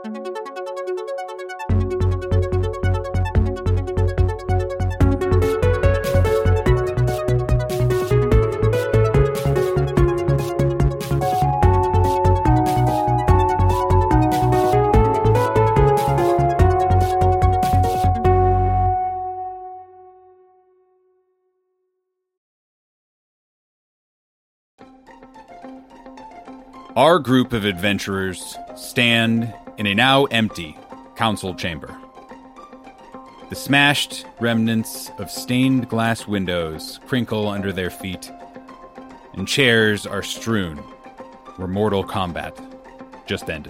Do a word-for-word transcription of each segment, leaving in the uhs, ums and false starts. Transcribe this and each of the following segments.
Our group of adventurers stand in a now empty council chamber. The smashed remnants of stained glass windows crinkle under their feet, and chairs are strewn where mortal combat just ended.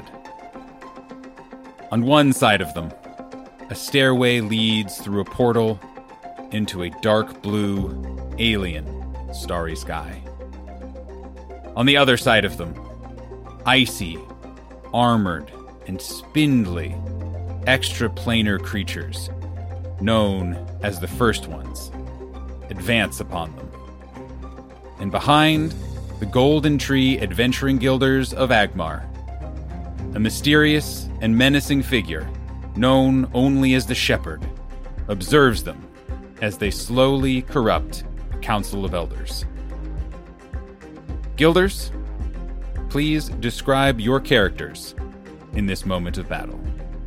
On one side of them, a stairway leads through a portal into a dark blue, alien, starry sky. On the other side of them, icy, armored, and spindly extraplanar creatures, known as the First Ones, advance upon them. And behind the Golden Tree Adventuring Guilders of Agmar, a mysterious and menacing figure, known only as the Shepherd, observes them as they slowly corrupt the Council of Elders. Guilders, please describe your characters in this moment of battle.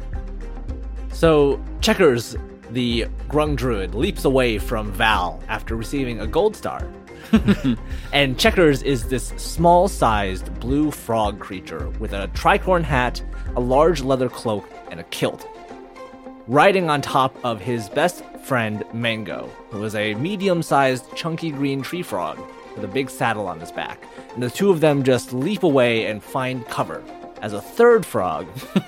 So, Checkers, the Grung Druid, leaps away from Val after receiving a gold star. And Checkers is this small-sized blue frog creature with a tricorn hat, a large leather cloak, and a kilt, riding on top of his best friend, Mango, who is a medium-sized, chunky green tree frog with a big saddle on his back. And the two of them just leap away and find cover as a third frog,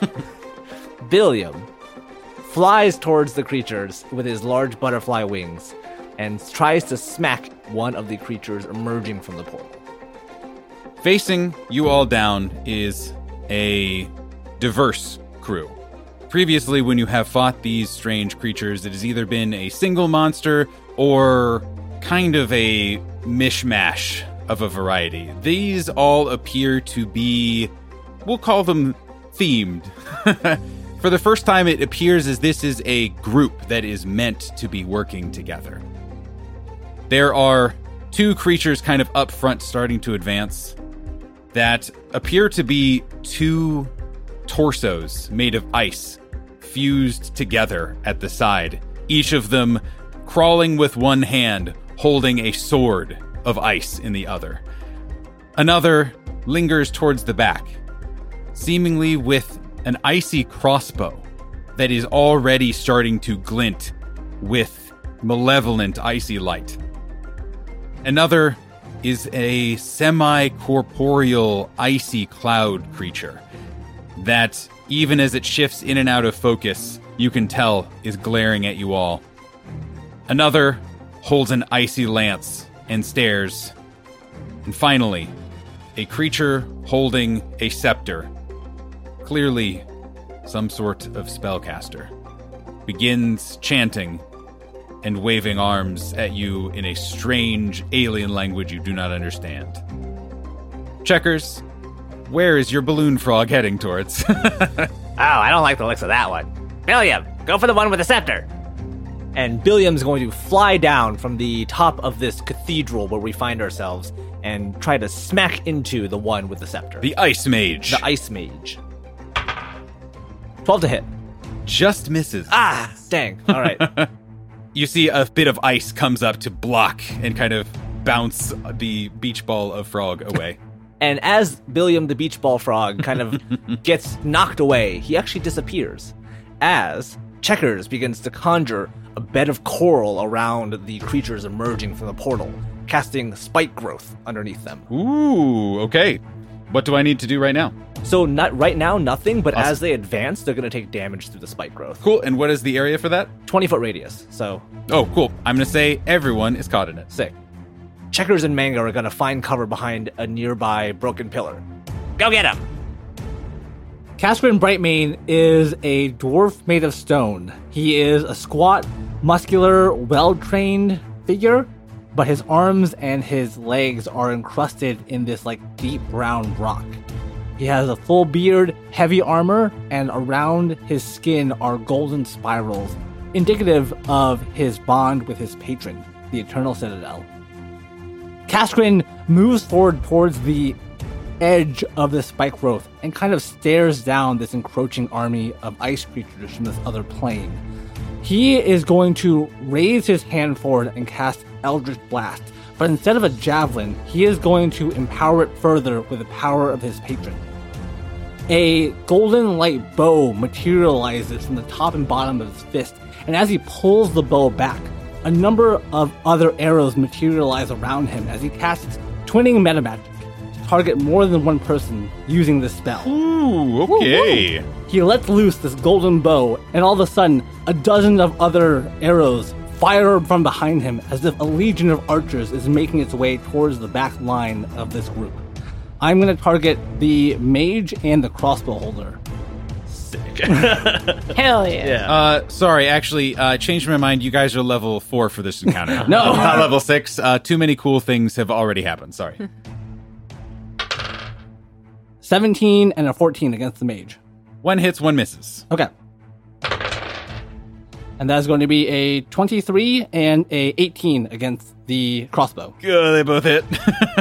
Billiam, flies towards the creatures with his large butterfly wings and tries to smack one of the creatures emerging from the portal. Facing you all down is a diverse crew. Previously, when you have fought these strange creatures, it has either been a single monster or kind of a mishmash of a variety. These all appear to be, we'll call them themed. For the first time, it appears as this is a group that is meant to be working together. There are two creatures kind of up front starting to advance that appear to be two torsos made of ice fused together at the side, each of them crawling with one hand, holding a sword of ice in the other. Another lingers towards the back, seemingly with an icy crossbow that is already starting to glint with malevolent icy light. Another is a semi-corporeal icy cloud creature that, even as it shifts in and out of focus, you can tell is glaring at you all. Another holds an icy lance and stares. And finally, a creature holding a scepter, clearly some sort of spellcaster, begins chanting and waving arms at you in a strange alien language you do not understand. Checkers, where is your balloon frog heading towards? Oh, I don't like the looks of that one. Billiam, go for the one with the scepter. And Billiam's going to fly down from the top of this cathedral where we find ourselves and try to smack into the one with the scepter. The Ice Mage. The Ice Mage. twelve to hit. Just misses. Ah, dang. All right. You see a bit of ice comes up to block and kind of bounce the beach ball of frog away. And as Billiam the beach ball frog kind of gets knocked away, he actually disappears as Checkers begins to conjure a bed of coral around the creatures emerging from the portal, casting spike growth underneath them. Ooh, okay. What do I need to do right now? So not right now, nothing, but Awesome. as they advance, they're going to take damage through the spike growth. Cool, and what is the area for that? twenty-foot radius, so... Oh, cool. I'm going to say everyone is caught in it. Sick. Checkers and Mango are going to find cover behind a nearby broken pillar. Go get him! Cascarin Brightmane is a dwarf made of stone. He is a squat, muscular, well-trained figure, but his arms and his legs are encrusted in this, like, deep brown rock. He has a full beard, heavy armor, and around his skin are golden spirals, indicative of his bond with his patron, the Eternal Citadel. Kaskrin moves forward towards the edge of the spike growth and kind of stares down this encroaching army of ice creatures from this other plane. He is going to raise his hand forward and cast Eldritch Blast, but instead of a javelin, he is going to empower it further with the power of his patron. A golden light bow materializes from the top and bottom of his fist, and as he pulls the bow back, a number of other arrows materialize around him as he casts Twinning Metamagic to target more than one person using this spell. Ooh, okay. Woo-woo. He lets loose this golden bow, and all of a sudden, a dozen of other arrows fire from behind him as if a legion of archers is making its way towards the back line of this group. I'm going to target the mage and the crossbow holder. Sick. Hell yeah. Yeah. Uh, sorry, actually, uh, changed my mind. You guys are level four for this encounter. No. Not level six. Uh, too many cool things have already happened. Sorry. seventeen and a fourteen against the mage. One hits, one misses. Okay. And that is going to be a twenty-three and a eighteen against the crossbow. Good, they both hit.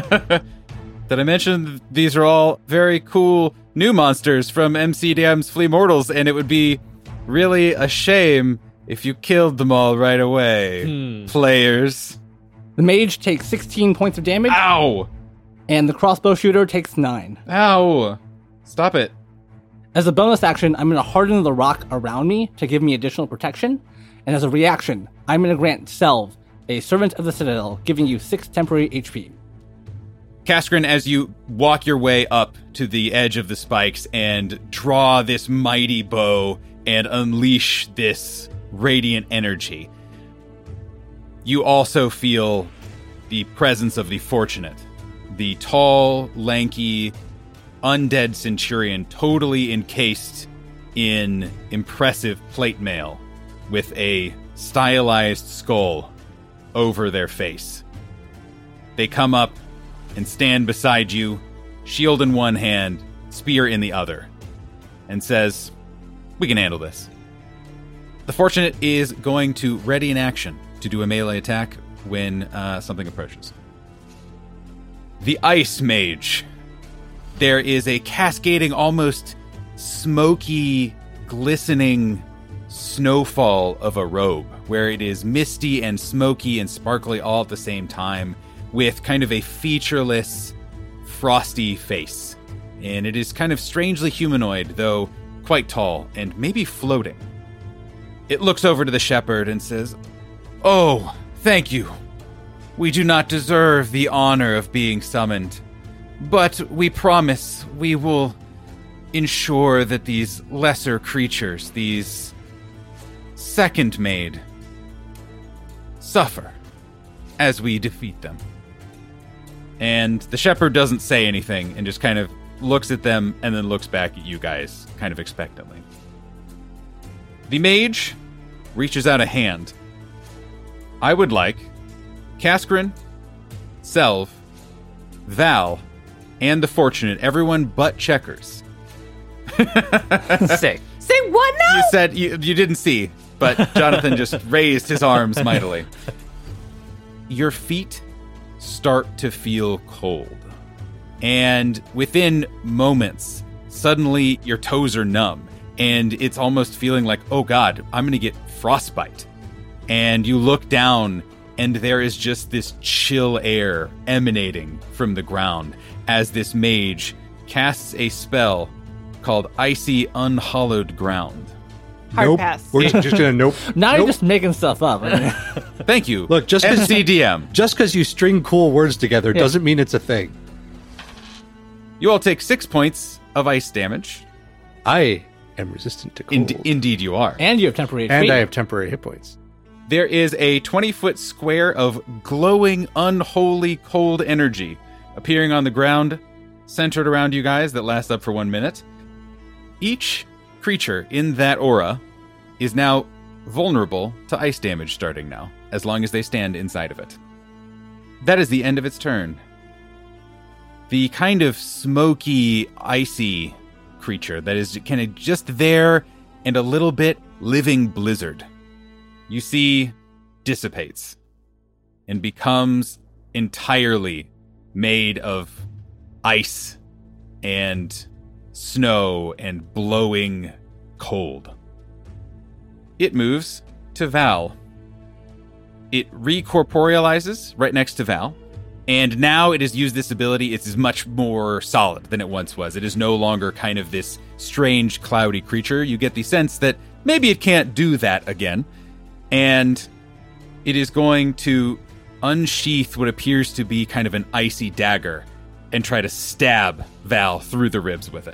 Did I mention these are all very cool new monsters from M C D M's Flea Mortals, and it would be really a shame if you killed them all right away, Hmm. players. The mage takes sixteen points of damage, Ow! and the crossbow shooter takes nine. Ow! Stop it. As a bonus action, I'm going to harden the rock around me to give me additional protection. And as a reaction, I'm going to grant Selv, a servant of the Citadel, giving you six temporary H P. Kaskrin, as you walk your way up to the edge of the spikes and draw this mighty bow and unleash this radiant energy, you also feel the presence of the Fortunate, the tall, lanky, undead centurion, totally encased in impressive plate mail with a stylized skull over their face. They come up and stand beside you, shield in one hand, spear in the other, and says, "We can handle this." The Fortunate is going to ready in action to do a melee attack when uh, something approaches. The Ice Mage. There is a cascading, almost smoky, glistening snowfall of a robe, where it is misty and smoky and sparkly all at the same time, with kind of a featureless, frosty face. And it is kind of strangely humanoid, though quite tall and maybe floating. It looks over to the shepherd and says, "Oh, thank you. We do not deserve the honor of being summoned, but we promise we will ensure that these lesser creatures, these second-made, suffer as we defeat them." And the shepherd doesn't say anything and just kind of looks at them and then looks back at you guys kind of expectantly. The mage reaches out a hand. I would like Kaskrin, Selv, Val, and the Fortunate, everyone but Checkers. Sick. Say what now? You said you, you didn't see, but Jonathan just raised his arms mightily. Your feet start to feel cold. And within moments, suddenly your toes are numb. And it's almost feeling like, oh God, I'm going to get frostbite. And you look down, and there is just this chill air emanating from the ground as this mage casts a spell called Icy Unhallowed Ground. Hard nope. pass. We're just gonna nope. Now nope. you're just making stuff up. I mean, Thank you. Look, just 'cause- M C D M. Just because you string cool words together Yeah. doesn't mean it's a thing. You all take six points of ice damage. I am resistant to cold, Ind- indeed, you are. and you have temporary H P. and I have temporary hit points. There is a twenty-foot square of glowing, unholy, cold energy appearing on the ground, centered around you guys, that lasts up for one minute. Each creature in that aura is now vulnerable to ice damage starting now, as long as they stand inside of it. That is the end of its turn. the kind of smoky, icy creature that is kind of just there and a little bit living blizzard, you see dissipates and becomes entirely made of ice and snow and blowing cold. It moves to Val. It recorporealizes right next to Val, and now it has used this ability. It is much more solid than it once was. It is no longer kind of this strange, cloudy creature. You get the sense that maybe it can't do that again, and it is going to unsheath what appears to be kind of an icy dagger and try to stab Val through the ribs with it.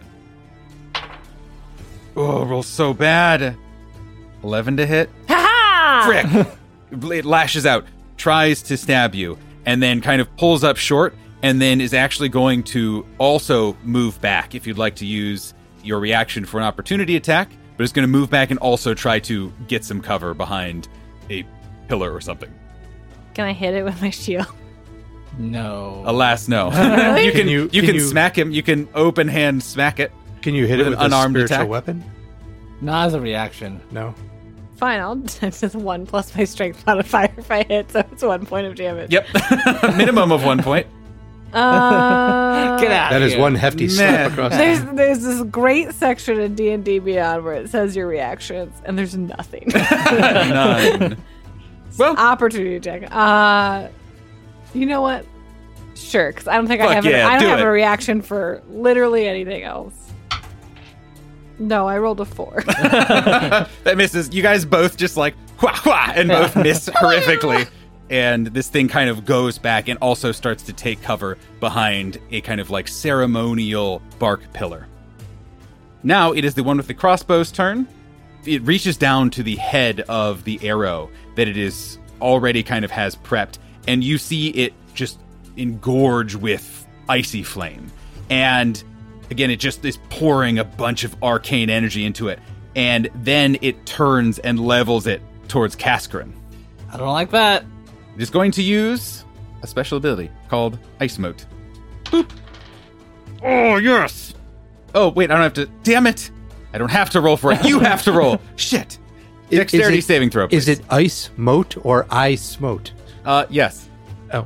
Oh, roll so bad. eleven to hit. Ha Frick! It lashes out, tries to stab you, and then kind of pulls up short, and then is actually going to also move back if you'd like to use your reaction for an opportunity attack, but it's going to move back and also try to get some cover behind a pillar or something. Can I hit it with my shield? No. Alas, no. Really? you can, Can you, you- can, can you- smack him. You can open hand smack it. Can you hit With it an with unarmed a spiritual attack? weapon? Not as a reaction. No. Fine, I'll it's just one plus my strength modifier if I hit, so it's one point of damage. Yep. Minimum of one point. Uh, Get out. That is here. one hefty slap Man. across the There's there's this great section in D and D Beyond where it says your reactions, and there's nothing. Nine. Well, Opportunity check. Uh, you know what? Sure, because I don't think I Fuck have. yeah, a, I don't do have it. a reaction for literally anything else. No, I rolled a four. that misses. You guys both just like, wha, wha, and both miss horrifically. And this thing kind of goes back and also starts to take cover behind a kind of like ceremonial bark pillar. Now it is the one with the crossbow's turn. It reaches down to the head of the arrow that it is already kind of has prepped, and you see it just engorge with icy flame. And again, it just is pouring a bunch of arcane energy into it, and then it turns and levels it towards Cascarin. I don't like that. It is going to use a special ability called Ice Mote. Boop. Oh, yes! Oh, wait, I don't have to... Damn it! I don't have to roll for it. You have to roll. Shit. Is- Dexterity is it- saving throw, please. Is it ice mote or I smote? Uh, yes. Oh.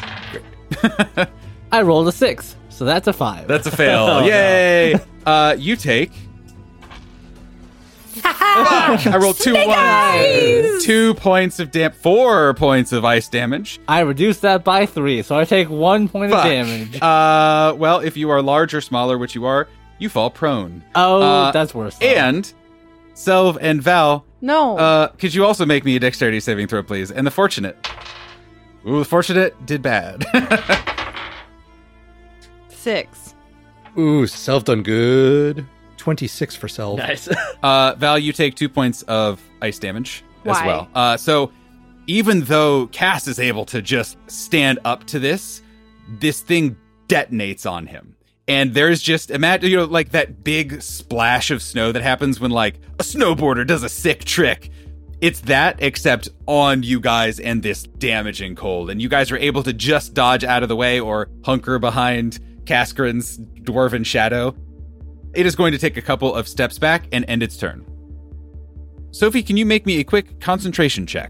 I rolled a six, so that's a five. That's a fail. Yay! Uh, you take... Fuck! I rolled two ones. Two points of dam... Four points of ice damage. I reduced that by three, so I take one point Fuck. of damage. Uh, well, if you are large or smaller, which you are, you fall prone. oh, uh, that's worse. though. And Selv and Val, No. uh, could you also make me a dexterity saving throw, please? And the fortunate. Ooh, the fortunate did bad. Six. Ooh, self done good. twenty-six for self. Nice. uh, Val, you take two points of ice damage as Why? well. Uh, so even though Cass is able to just stand up to this, this thing detonates on him. And there's just, imagine, you know, like that big splash of snow that happens when, like, a snowboarder does a sick trick. It's that, except on you guys and this damaging cold. And you guys are able to just dodge out of the way or hunker behind Cascarin's dwarven shadow. It is going to take a couple of steps back and end its turn. Sophie, can you make me a quick concentration check?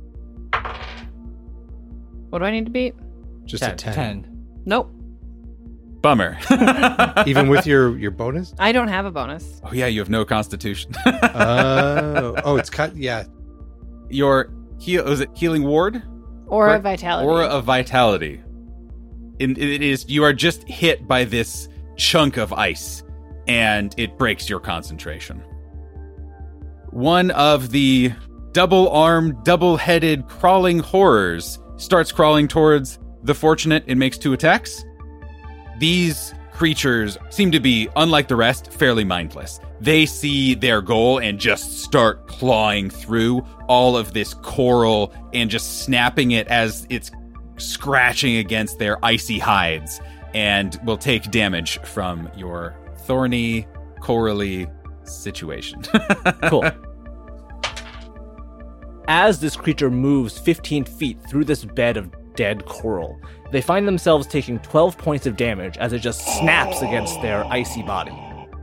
What do I need to beat? Just a Ten. ten. ten. Nope. Bummer. Even with your, your bonus? I don't have a bonus. Oh yeah, you have no constitution. Oh, oh, it's cut. Yeah. Your heal was it healing ward? Or a Correct. vitality. Aura of vitality. In, it is you are just hit by this chunk of ice, and it breaks your concentration. One of the double-armed, double-headed crawling horrors starts crawling towards the fortunate and makes two attacks. These creatures seem to be, unlike the rest, fairly mindless. They see their goal and just start clawing through all of this coral and just snapping it as it's scratching against their icy hides, and will take damage from your thorny, corally situation. Cool. As this creature moves fifteen feet through this bed of dead coral. They find themselves taking twelve points of damage as it just snaps against their icy body.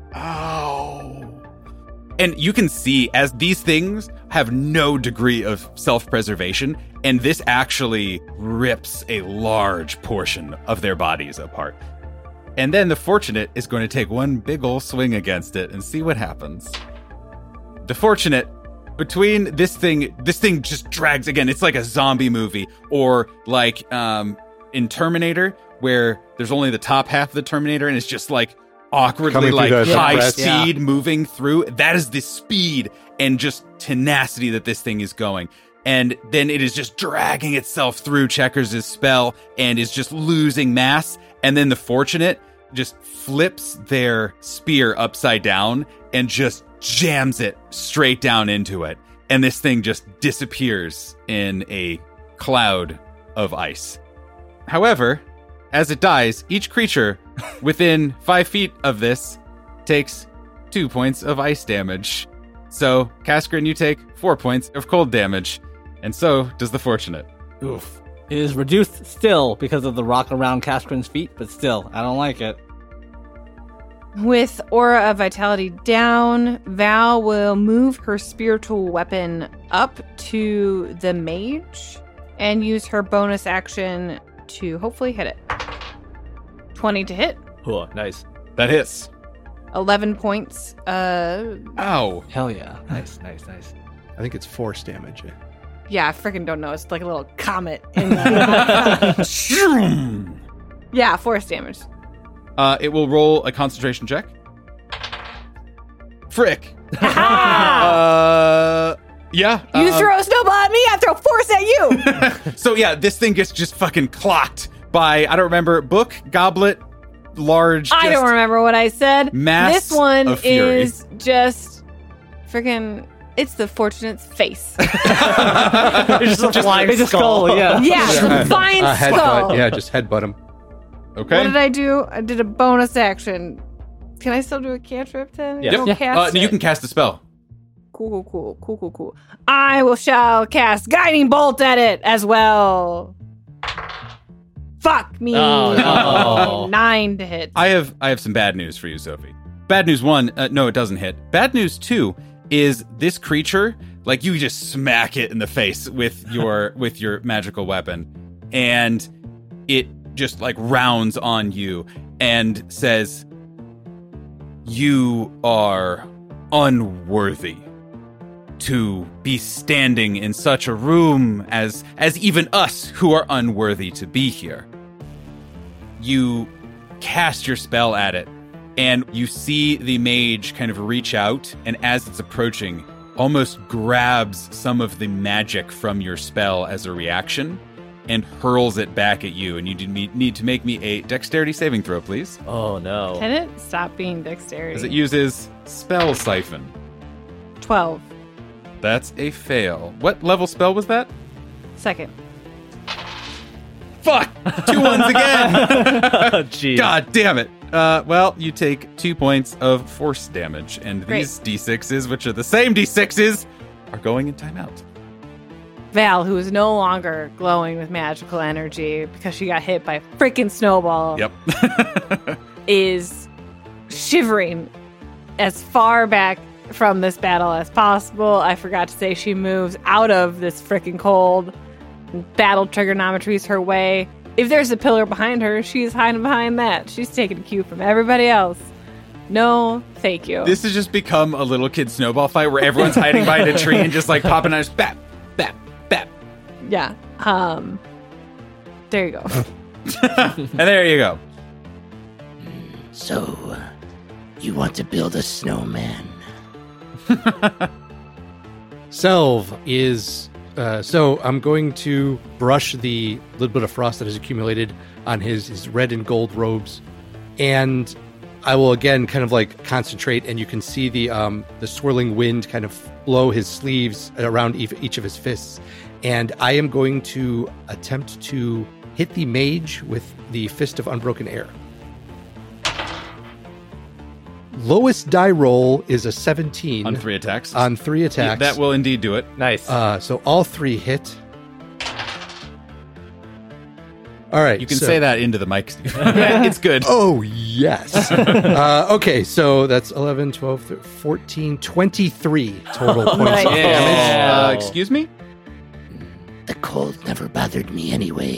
And you can see as these things have no degree of self-preservation, and this actually rips a large portion of their bodies apart. And then the Fortunate is going to take one big ol' swing against it and see what happens. The Fortunate, between this thing, this thing just drags again. It's like a zombie movie, or like um, in Terminator, where there's only the top half of the Terminator, and it's just like awkwardly Coming through like the- the high breath. speed moving through. That is the speed and just tenacity that this thing is going. And then it is just dragging itself through Checkers' spell and is just losing mass. And then the Fortunate just flips their spear upside down and just jams it straight down into it. And this thing just disappears in a cloud of ice. However, as it dies, each creature within five feet of this takes two points of ice damage. So, Kaskrin, you take four points of cold damage. And so does the Fortunate. Oof. It is reduced still because of the rock around Kaskrin's feet, but still, I don't like it. With Aura of Vitality down, Val will move her spiritual weapon up to the mage and use her bonus action to hopefully hit it. twenty to hit, Oh, nice. That hits. eleven points. Uh, Ow. Hell yeah. Nice, nice, nice. I think it's force damage. yeah, I freaking don't know. It's like a little comet in the... yeah, force damage. Uh, it will roll a concentration check. Frick. Ha! Uh, yeah. You um, throw a snowball at me, I throw force at you! So yeah, this thing gets just fucking clocked by, I don't remember, book, goblet, large. I just don't remember what I said. mass This one of fury. is just freaking. It's the Fortunate's face. It's just a flying It's a skull. skull, yeah. yeah, fine Uh, skull. headbutt. Yeah, just headbutt him. Okay. What did I do? I did a bonus action. Can I still do a cantrip then? Yeah. Go Yep. cast Uh, you it? can cast a spell. Cool, cool, cool, cool, cool, cool. I will shall cast Guiding Bolt at it as well. Fuck me. Oh, no. Nine to hit. I have I have some bad news for you, Sophie. Bad news one, uh, no, it doesn't hit. Bad news two is this creature, like you just smack it in the face with your with your magical weapon, and it just like rounds on you and says, "You are unworthy to be standing in such a room as as even us who are unworthy to be here." You cast your spell at it, and you see the mage kind of reach out, and as it's approaching, almost grabs some of the magic from your spell as a reaction and hurls it back at you. And you need to make me a dexterity saving throw, please, Oh, no. Can it stop being dexterity? as it uses Spell Siphon. twelve. That's a fail. What level spell was that? Second. Fuck! Two ones again! Jeez. God damn it. Uh, well, you take two points of force damage, and Great. these d sixes, which are the same d sixes, are going in timeout. Val, who is no longer glowing with magical energy because she got hit by a freaking snowball, Yep. is shivering as far back from this battle as possible. I forgot to say she moves out of this freaking cold. Battle trigonometry's her way. If there's a pillar behind her, she's hiding behind that. She's taking a cue from everybody else. No, thank you. This has just become a little kid snowball fight where everyone's hiding behind a tree and just like popping out, bap, bap, bap. yeah. Um. There you go. And there you go. So, you want to build a snowman? Selv is uh, so I'm going to brush the little bit of frost that has accumulated on his, his red and gold robes, and I will again kind of like concentrate, and you can see the um, the swirling wind kind of blow his sleeves around each, each of his fists, and I am going to attempt to hit the mage with the Fist of Unbroken Air. Lowest die roll is a seventeen On three attacks. on three Yeah, attacks. that will indeed do it. Nice. Uh, so all three hit. All right. You can so- say that into the mic, Steve. Yeah, it's good. Oh, yes. uh, okay, so that's eleven, twelve, thirteen, fourteen, twenty-three total points Nice. of damage. Yeah. Uh, excuse me? The cold never bothered me anyway.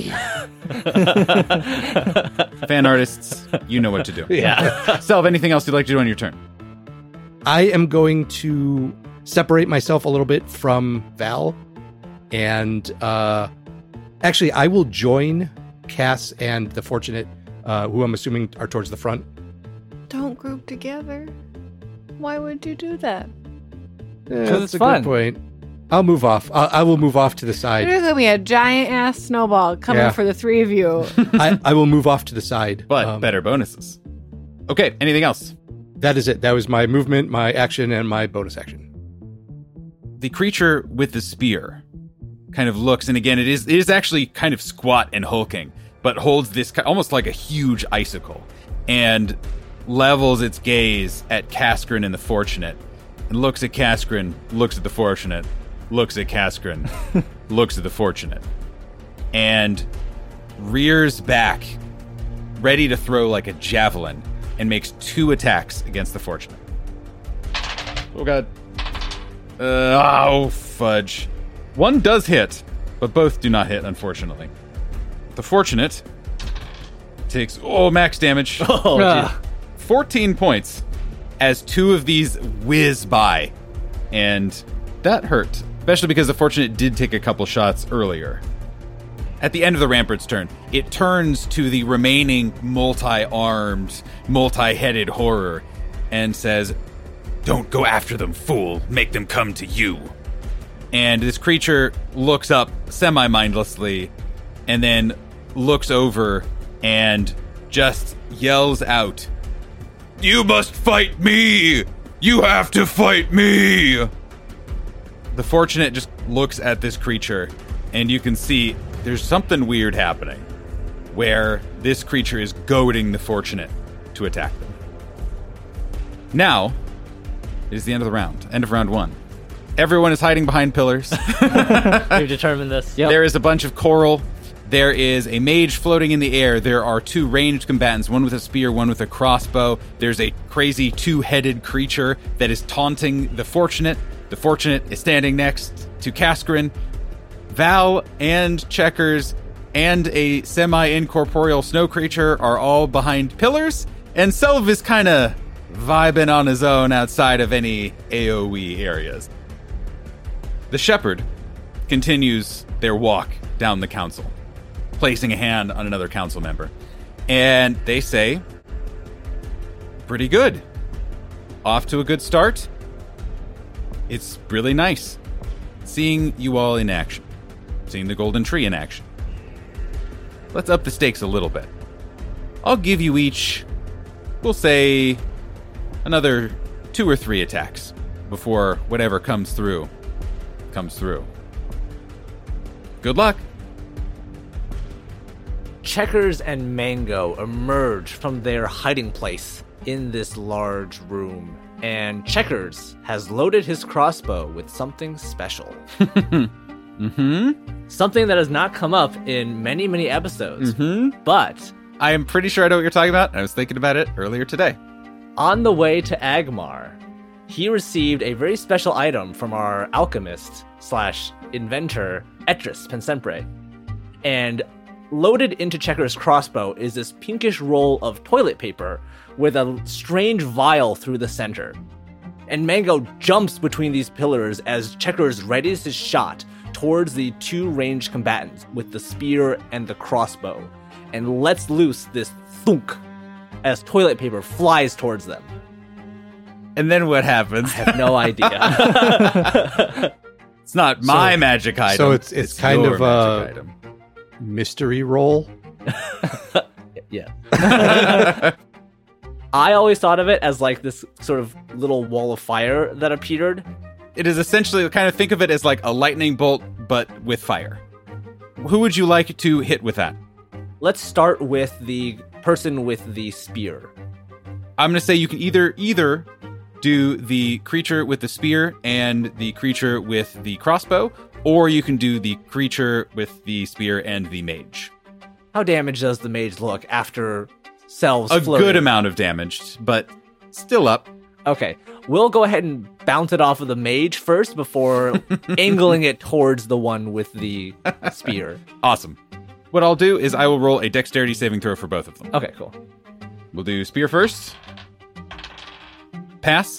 Fan artists, you know what to do. Yeah. Selv, anything else you'd like to do on your turn? I am going to separate myself a little bit from Val. And uh, actually, I will join Cass and the Fortunate, uh, who I'm assuming are towards the front. Don't group together. Why would you do that? Yeah, 'Cause that's it's a fun. good point. I'll move off. I'll, I will move off to the side. There's gonna be a giant ass snowball coming Yeah. for the three of you. I, I will move off to the side. But Um, better bonuses. Okay, anything else? That is it. That was my movement, my action, and my bonus action. The creature with the spear kind of looks, and again, it is it is actually kind of squat and hulking, but holds this ki- almost like a huge icicle, and levels its gaze at Kaskrin and the Fortunate, and looks at Kaskrin, looks at the Fortunate, looks at Kaskrin, looks at the Fortunate, and rears back, ready to throw like a javelin, and makes two attacks against the Fortunate. Oh god. Uh, oh, fudge. One does hit, but both do not hit, unfortunately. The Fortunate takes, oh, max damage. Oh, Ah. geez. fourteen points as two of these whiz by. And that hurt, especially because the Fortunate did take a couple shots earlier. At the end of the Rampart's turn, it turns to the remaining multi-armed, multi-headed horror and says, "Don't go after them, fool. Make them come to you." And this creature looks up semi-mindlessly and then looks over and just yells out, "You must fight me! You have to fight me!" The Fortunate just looks at this creature, and you can see there's something weird happening, where this creature is goading the Fortunate to attack them. Now, it is the end of the round, end of round one. Everyone is hiding behind pillars. We've determined this. Yep. There is a bunch of coral. There is a mage floating in the air. There are two ranged combatants, one with a spear, one with a crossbow. There's a crazy two-headed creature that is taunting the Fortunate. The Fortunate is standing next to Kaskrin. Val and Checkers and a semi-incorporeal snow creature are all behind pillars. And Selv is kind of vibing on his own outside of any A O E areas. The shepherd continues their walk down the council, placing a hand on another council member. And they say, pretty good. Off to a good start. It's really nice seeing you all in action, seeing the golden tree in action. Let's up the stakes a little bit. I'll give you each, we'll say, another two or three attacks before whatever comes through comes through. Good luck. Checkers and Mango emerge from their hiding place in this large room, and Checkers has loaded his crossbow with something special. Mm-hmm. Something that has not come up in many, many episodes. Mm-hmm. But I am pretty sure I know what you're talking about. I was thinking about it earlier today. on the way to Agmar, he received a very special item from our alchemist slash inventor, Etris Pensempre. And loaded into Checker's crossbow is this pinkish roll of toilet paper with a strange vial through the center. And Mango jumps between these pillars as Checkers readies his shot towards the two ranged combatants with the spear and the crossbow, and lets loose this thunk as toilet paper flies towards them. And then what happens? I have no idea. It's not my magic item. so it's- it's kind your of, magic uh, item. Mystery roll. Yeah. I always thought of it as like this sort of little wall of fire that appeared. It is essentially kind of think of it as like a lightning bolt, but with fire. Who would you like to hit with that? Let's start with the person with the spear. I'm going to say you can either either do the creature with the spear and the creature with the crossbow, or you can do the creature with the spear and the mage. How damaged does the mage look after Selv's A flurry? good amount of damage, but still up. Okay, we'll go ahead and bounce it off of the mage first before angling it towards the one with the spear. Awesome. What I'll do is I will roll a dexterity saving throw for both of them. Okay, cool. We'll do spear first. Pass.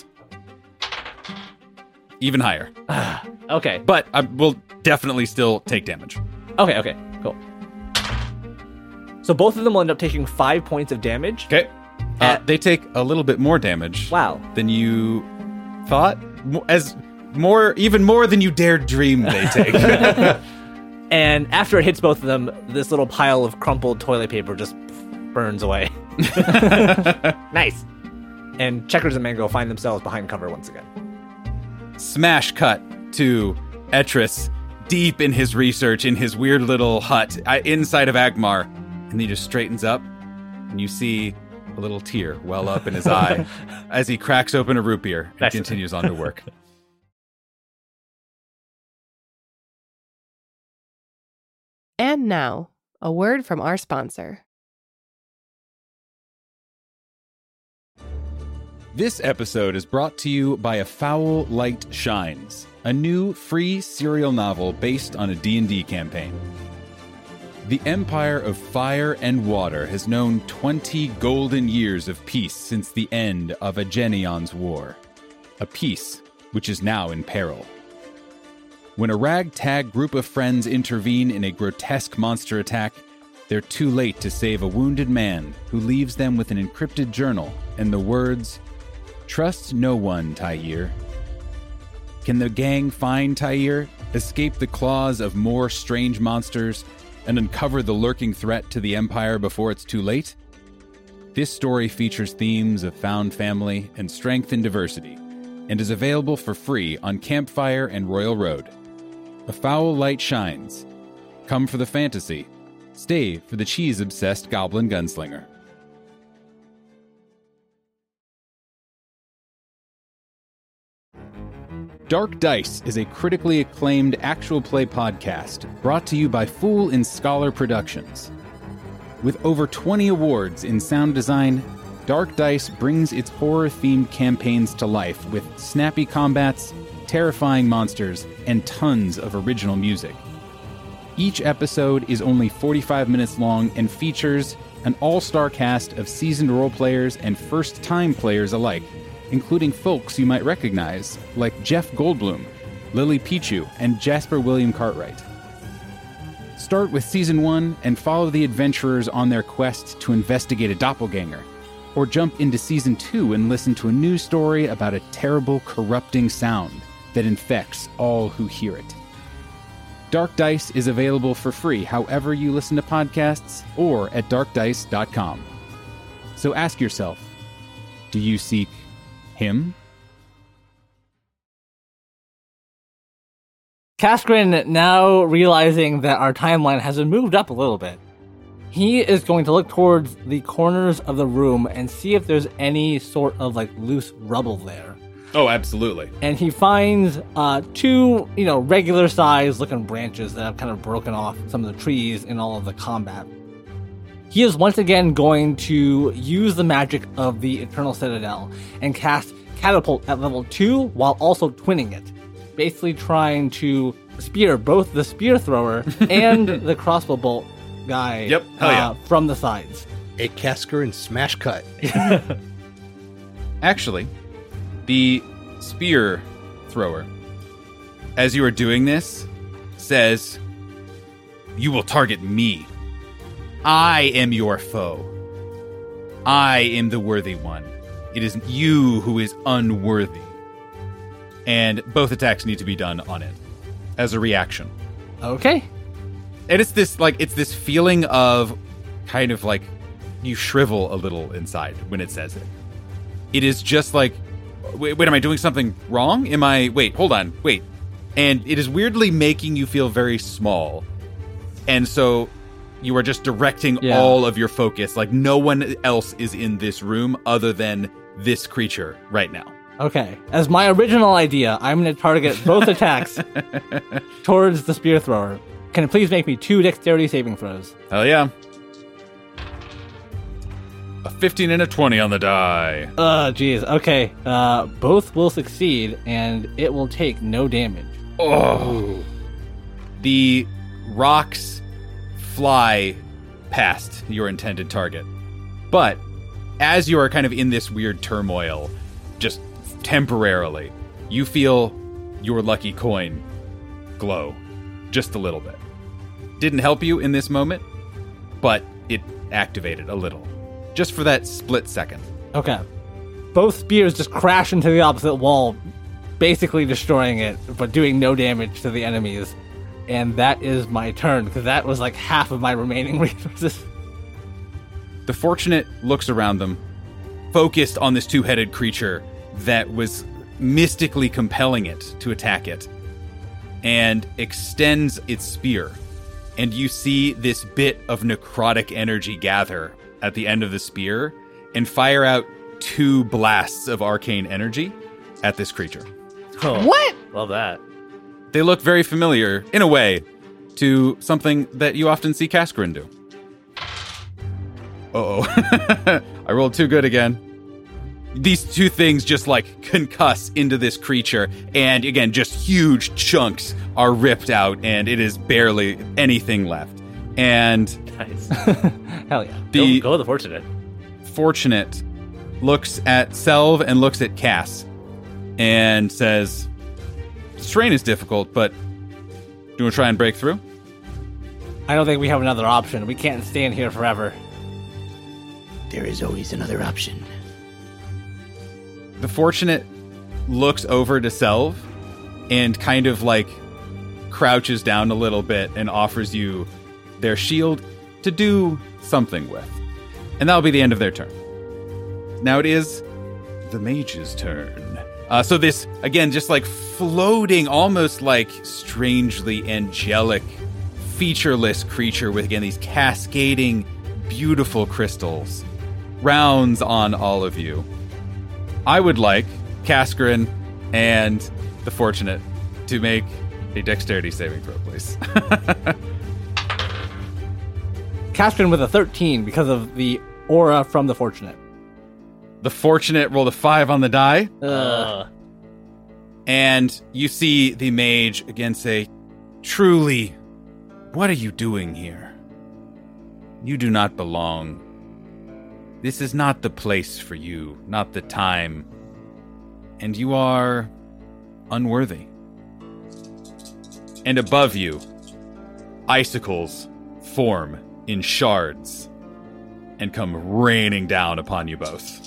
Even higher. Okay, But I will definitely still take damage. okay, okay, cool. So both of them will end up taking five points of damage. Okay. Uh, they take a little bit more damage. Wow. Than you thought. Mo- As more, even more than you dared dream they take. And after it hits both of them, this little pile of crumpled toilet paper just burns away. Nice. And Checkers and Mango find themselves behind cover once again. Smash cut to Etris deep in his research in his weird little hut uh, inside of Agmar. And he just straightens up, and you see a little tear well up in his eye as he cracks open a root beer and Nice. continues on to work. And now, a word from our sponsor. This episode is brought to you by A Foul Light Shines, a new free serial novel based on a D and D campaign. The Empire of Fire and Water has known twenty golden years of peace since the end of Agenion's War, a peace which is now in peril. When a ragtag group of friends intervene in a grotesque monster attack, they're too late to save a wounded man who leaves them with an encrypted journal and the words, "Trust no one, Tyir." Can the gang find Tyir, escape the claws of more strange monsters, and uncover the lurking threat to the Empire before it's too late? This story features themes of found family and strength and diversity, and is available for free on Campfire and Royal Road. A Foul Light Shines. Come for the fantasy. Stay for the cheese-obsessed goblin gunslinger. Dark Dice is a critically acclaimed actual play podcast brought to you by Fool and Scholar Productions. With over twenty awards in sound design, Dark Dice brings its horror-themed campaigns to life with snappy combats, terrifying monsters, and tons of original music. Each episode is only forty-five minutes long and features an all-star cast of seasoned role players and first-time players alike, including folks you might recognize, like Jeff Goldblum, Lily Pichu, and Jasper William Cartwright. Start with Season one and follow the adventurers on their quest to investigate a doppelganger, or jump into Season two and listen to a new story about a terrible, corrupting sound that infects all who hear it. Dark Dice is available for free however you listen to podcasts or at dark dice dot com. So ask yourself, do you seek him? Kaskrin, now realizing that our timeline has been moved up a little bit, he is going to look towards the corners of the room and see if there's any sort of like loose rubble there. Oh, absolutely. And he finds uh, two, you know, regular size looking branches that have kind of broken off some of the trees in all of the combat. He is once again going to use the magic of the Eternal Citadel and cast Catapult at level two while also twinning it. Basically trying to spear both the spear thrower and the crossbow bolt guy Yep, hell yeah. uh, from the sides. A Casker and smash cut. Actually, the spear thrower, as you are doing this, says, "You will target me. I am your foe. I am the worthy one. It is you who is unworthy." And both attacks need to be done on it as a reaction. Okay. And it's this like it's this feeling of kind of like you shrivel a little inside when it says it. It is just like, wait, wait, am I doing something wrong? Am I wait, hold on, wait. And it is weirdly making you feel very small. And so you are just directing Yeah. all of your focus. Like no one else is in this room other than this creature right now. Okay. As my original idea, I'm going to target both attacks towards the spear thrower. Can it please make me two dexterity saving throws? Hell yeah. fifteen and a twenty on the die. Uh, geez. Okay. Uh, both will succeed, and it will take no damage. Oh. The rocks fly past your intended target. But as you are kind of in this weird turmoil, just temporarily, you feel your lucky coin glow just a little bit. Didn't help you in this moment, but it activated a little. Just for that split second. Okay. Both spears just crash into the opposite wall, basically destroying it, but doing no damage to the enemies. And that is my turn, because that was like half of my remaining resources. The Fortunate looks around them, focused on this two-headed creature that was mystically compelling it to attack it, and extends its spear. And you see this bit of necrotic energy gather at the end of the spear and fire out two blasts of arcane energy at this creature. Oh, What? Love that. They look very familiar, in a way, to something that you often see Cascarin do. Uh-oh. I rolled too good again. These two things just, like, concuss into this creature, and, again, just huge chunks are ripped out, and it is barely anything left. And Nice. Hell yeah. the go, go with the Fortunate. Fortunate looks at Selv and looks at Cass and says, "This terrain is difficult, but do you want to try and break through?" I don't think we have another option. We can't stand here forever. There is always another option. The Fortunate looks over to Selv and kind of like crouches down a little bit and offers you their shield to do something with. And that'll be the end of their turn. Now it is the mage's turn. Uh, so this, again, just like floating, almost like strangely angelic, featureless creature with, again, these cascading, beautiful crystals rounds on all of you. I would like Cascarin and the Fortunate to make a dexterity saving throw, please. Cascarin with a thirteen because of the aura from the Fortunate. The Fortunate rolled a five on the die, Uh, and you see the mage again say, "Truly, what are you doing here? You do not belong. This is not the place for you, not the time, and you are unworthy." And above you, icicles form in shards and come raining down upon you both.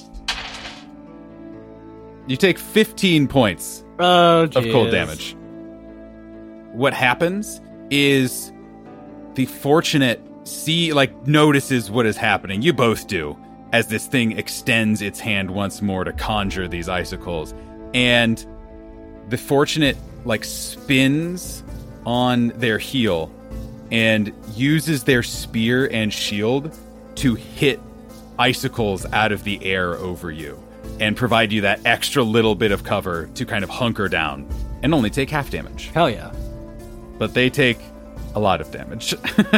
You take fifteen points Oh, of cold jeez. damage. What happens is the Fortunate see, like, notices what is happening. You both do, as this thing extends its hand once more to conjure these icicles. And the Fortunate, like, spins on their heel and uses their spear and shield to hit icicles out of the air over you and provide you that extra little bit of cover to kind of hunker down and only take half damage. Hell yeah. But they take a lot of damage.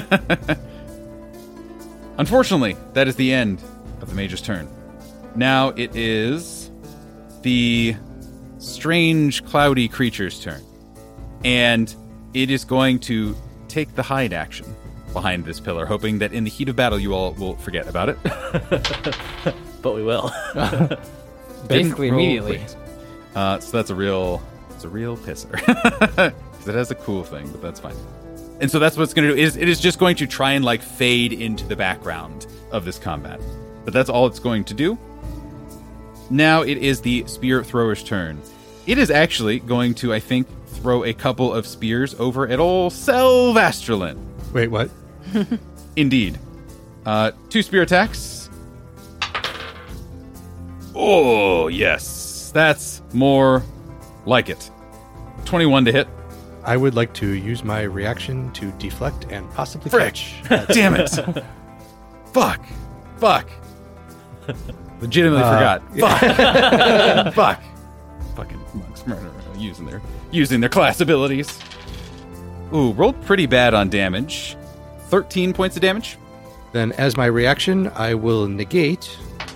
Unfortunately, that is the end of the mage's turn. Now it is the strange, cloudy creature's turn. And it is going to take the hide action behind this pillar, hoping that in the heat of battle you all will forget about it. but we will. Basically Didn't roll immediately. great. Uh, so that's a real, it's a real pisser. Because it has a cool thing, but that's fine. And so that's what it's going to do. Is it is just going to try and like fade into the background of this combat. But that's all it's going to do. Now it is the spear thrower's turn. It is actually going to, I think, throw a couple of spears over at old Selv Astralin. Wait, what? Indeed. Uh, two spear attacks. Oh, yes. That's more like it. twenty-one to hit. I would like to use my reaction to deflect and possibly Frick. catch. Damn it. Fuck. Fuck. Legitimately Uh, forgot. Fuck. Fuck. Fucking monks murder using their using their class abilities. Ooh, rolled pretty bad on damage. thirteen points of damage. Then, as my reaction, I will negate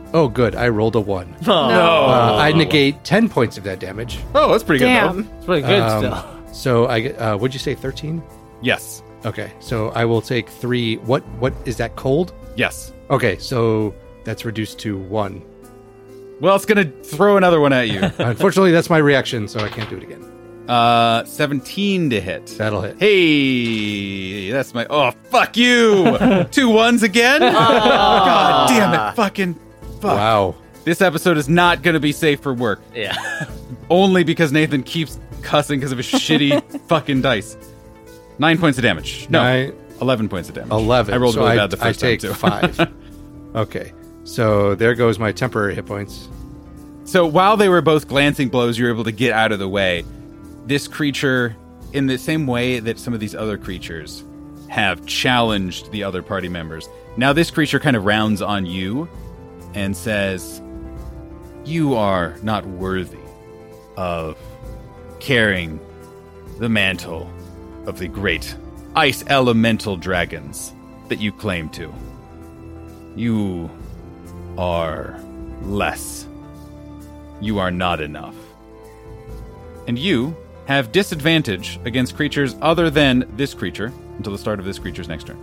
Oh, good. I rolled a one. No. Uh, I negate ten points of that damage. Oh, that's pretty Damn. good, though. It's pretty good Um, still. So I get, uh, what'd you say, thirteen? Yes. Okay, so I will take three. What? What is that, cold? Yes. Okay, so that's reduced to one. Well, it's going to throw another one at you. Unfortunately, that's my reaction, so I can't do it again. uh, seventeen to hit. That'll hit. Hey, that's my... Oh, fuck you! Two ones again? God damn it. Fucking... Fuck. Wow. This episode is not going to be safe for work. Yeah. Only because Nathan keeps cussing because of his shitty fucking dice. Nine points of damage. No, Nine- eleven points of damage. Eleven. I rolled so really I, bad the first I take time, too. five. Okay, so there goes my temporary hit points. So while they were both glancing blows, you were able to get out of the way. This creature, in the same way that some of these other creatures have challenged the other party members, now this creature kind of rounds on you and says, "You are not worthy of carrying the mantle of the great ice elemental dragons that you claim to. You are less. You are not enough. And you have disadvantage against creatures other than this creature until the start of this creature's next turn."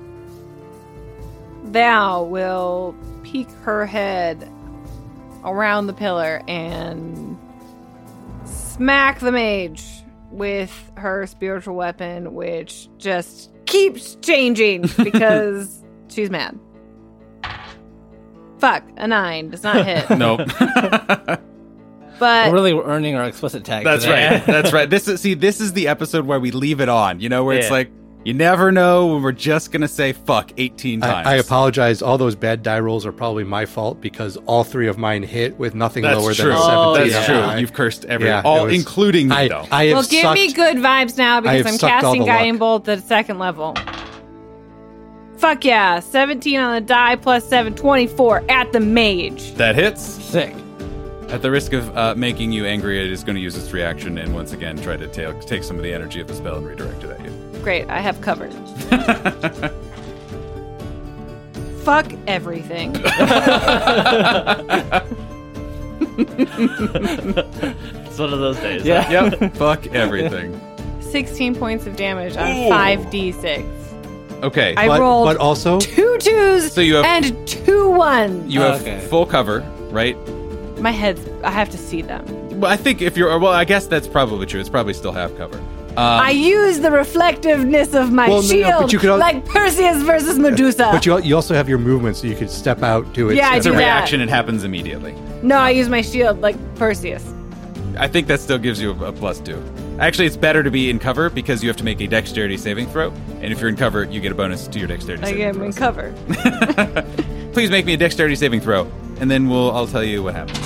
Thou will peek her head around the pillar and smack the mage with her spiritual weapon, which just keeps changing because she's mad. Fuck, a nine does not hit. Nope. But We're really earning our explicit tag. That's today. right. That's right. This is see. This is the episode where we leave it on. You know, where it's Yeah. like you never know when we're just gonna say "fuck" eighteen times. I, I apologize. All those bad die rolls are probably my fault because all three of mine hit with nothing That's lower true. than a seventeen. That's on true. mine. You've cursed every, Yeah, all, it was- including me, I, though. I have well, give sucked. me good vibes now I because have I'm sucked all casting the luck. Guiding Bolt at second level. Fuck yeah. seventeen on the die plus seven, twenty-four at the mage. That hits. Sick. At the risk of uh, making you angry, it is going to use its reaction and once again try to ta- take some of the energy of the spell and redirect it at you. Great, I have covered. Fuck everything. It's one of those days. Yeah. Yep. Fuck everything. sixteen points of damage on five d six. Okay. I but, rolled but also, two twos So you have- and two ones. you have Okay. full cover, right? My head's, I have to see them. Well, I think if you're, well, I guess that's probably true. It's probably still half cover. Um, I use the reflectiveness of my Well, no, no, shield but you could al- like Perseus versus Medusa. but you al- you also have your movement, so you could step out, do it. Yeah, I it's do a that. reaction. It happens immediately. No, I use my shield like Perseus. I think that still gives you a, a plus two. Actually, it's better to be in cover because you have to make a dexterity saving throw. And if you're in cover, you get a bonus to your dexterity I saving am in throws. cover. Please make me a dexterity saving throw, and then we'll I'll tell you what happens.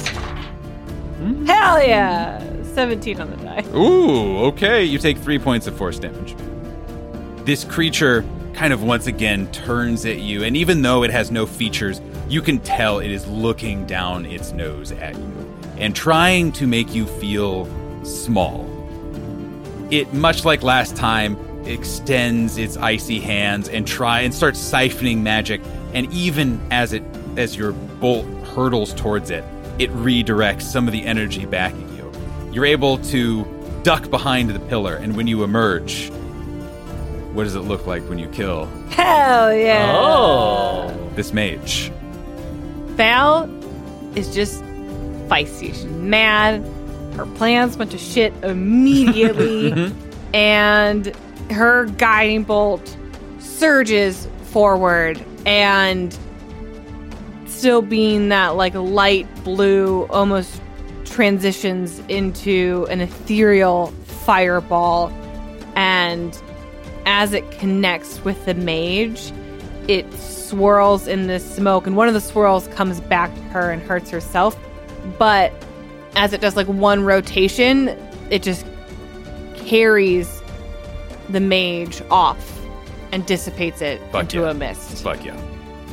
Hell yeah! seventeen on the die. Ooh, okay. You take three points of force damage. This creature kind of once again turns at you, and even though it has no features, you can tell it is looking down its nose at you and trying to make you feel small. It, much like last time, extends its icy hands and try and starts siphoning magic, and even as it as your bolt hurtles towards it, it redirects some of the energy back at you. You're able to duck behind the pillar, and when you emerge, what does it look like when you kill Hell yeah! Oh. this mage? Val is just feisty. She's mad. Her plans went to shit immediately. And her guiding bolt surges forward and still being that like light blue almost transitions into an ethereal fireball, and as it connects with the mage, it swirls in the smoke, and one of the swirls comes back to her and hurts herself. But as it does like one rotation, it just carries the mage off and dissipates it Fuck into yeah. a mist. Fuck yeah.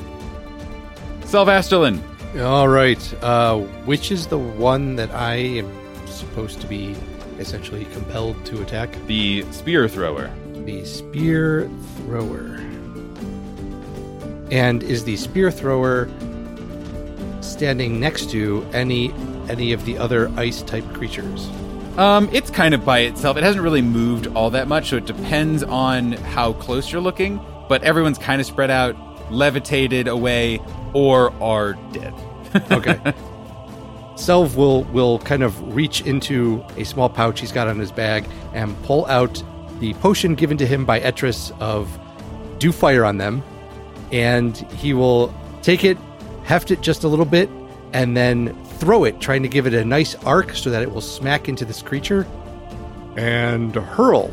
Selvastelin. All right. Uh, which is the one that I am supposed to be essentially compelled to attack? The spear thrower. The spear thrower. And is the spear thrower standing next to any any of the other ice-type creatures? Um, it's kind of by itself. It hasn't really moved all that much, so it depends on how close you're looking. But everyone's kind of spread out, levitated away, or are dead. Okay. Selv will will kind of reach into a small pouch he's got on his bag and pull out the potion given to him by Etris of Dew Fire on them, and he will take it, heft it just a little bit, and then throw it, trying to give it a nice arc so that it will smack into this creature, and hurl.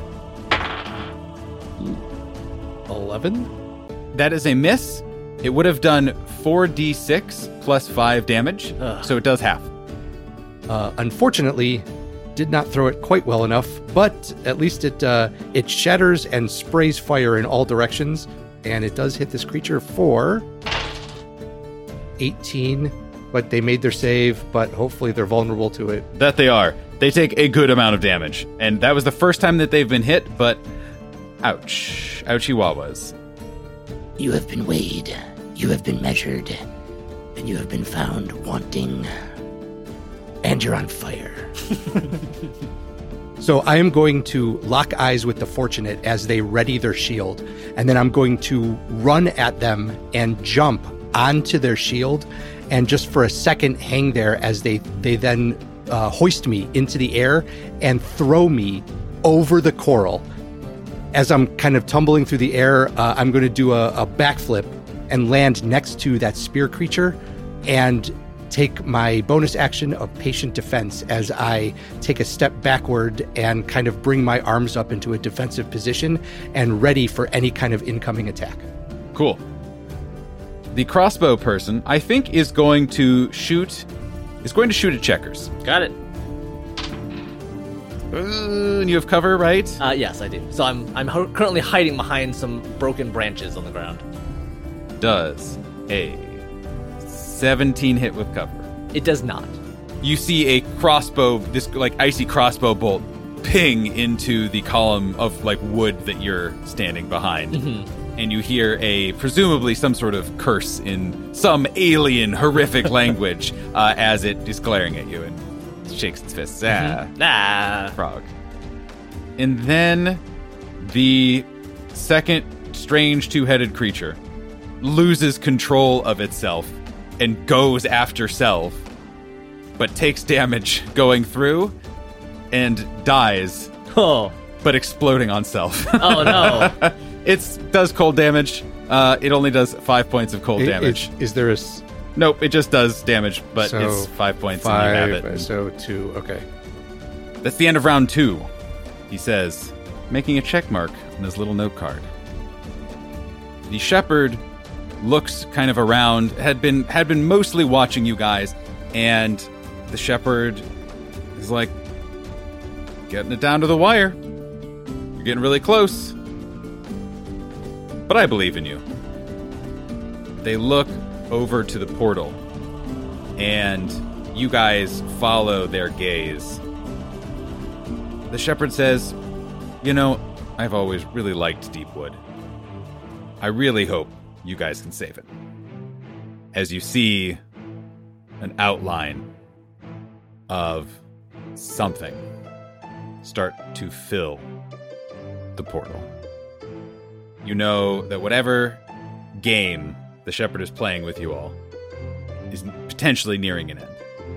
eleven? That is a miss. It would have done four d six plus five damage, Ugh. so it does half. Uh, unfortunately, did not throw it quite well enough, but at least it uh, it shatters and sprays fire in all directions, and it does hit this creature for eighteen. But they made their save, but hopefully they're vulnerable to it. That they are. They take a good amount of damage, and that was the first time that they've been hit, but ouch. Ouchie wawas. You have been weighed, you have been measured, and you have been found wanting. And you're on fire. So I am going to lock eyes with the Fortunate as they ready their shield, and then I'm going to run at them and jump onto their shield, and just for a second hang there as they, they then uh, hoist me into the air and throw me over the coral. As I'm kind of tumbling through the air, uh, I'm going to do a, a backflip and land next to that spear creature and take my bonus action of patient defense as I take a step backward and kind of bring my arms up into a defensive position and ready for any kind of incoming attack. Cool. The crossbow person, I think, is going to shoot. Is going to shoot at Checkers. Got it. Uh, and you have cover, right? Uh, yes, I do. So I'm I'm ho- currently hiding behind some broken branches on the ground. Does a seventeen hit with cover? It does not. You see a crossbow, this like icy crossbow bolt, ping into the column of like wood that you're standing behind. Mm-hmm. And you hear a, presumably some sort of curse in some alien, horrific language uh, as it is glaring at you and shakes its fists. Ah, Nah. frog. And then the second strange two-headed creature loses control of itself and goes after Selv, but takes damage going through and dies, Oh. but exploding on Selv. Oh no. It does cold damage. Uh, it only does five points of cold I- damage. Is, is there a s- Nope, it just does damage, but So, it's five points five? and you have it. So two. Okay. That's the end of round two, he says, making a check mark on his little note card. The shepherd looks kind of around, had been had been mostly watching you guys, and the shepherd is like, getting it down to the wire. You're getting really close. But I believe in you. They look over to the portal, and you guys follow their gaze. The shepherd says, you know, I've always really liked Deepwood. I really hope you guys can save it. As you see an outline of something start to fill the portal. You know that whatever game the shepherd is playing with you all is potentially nearing an end.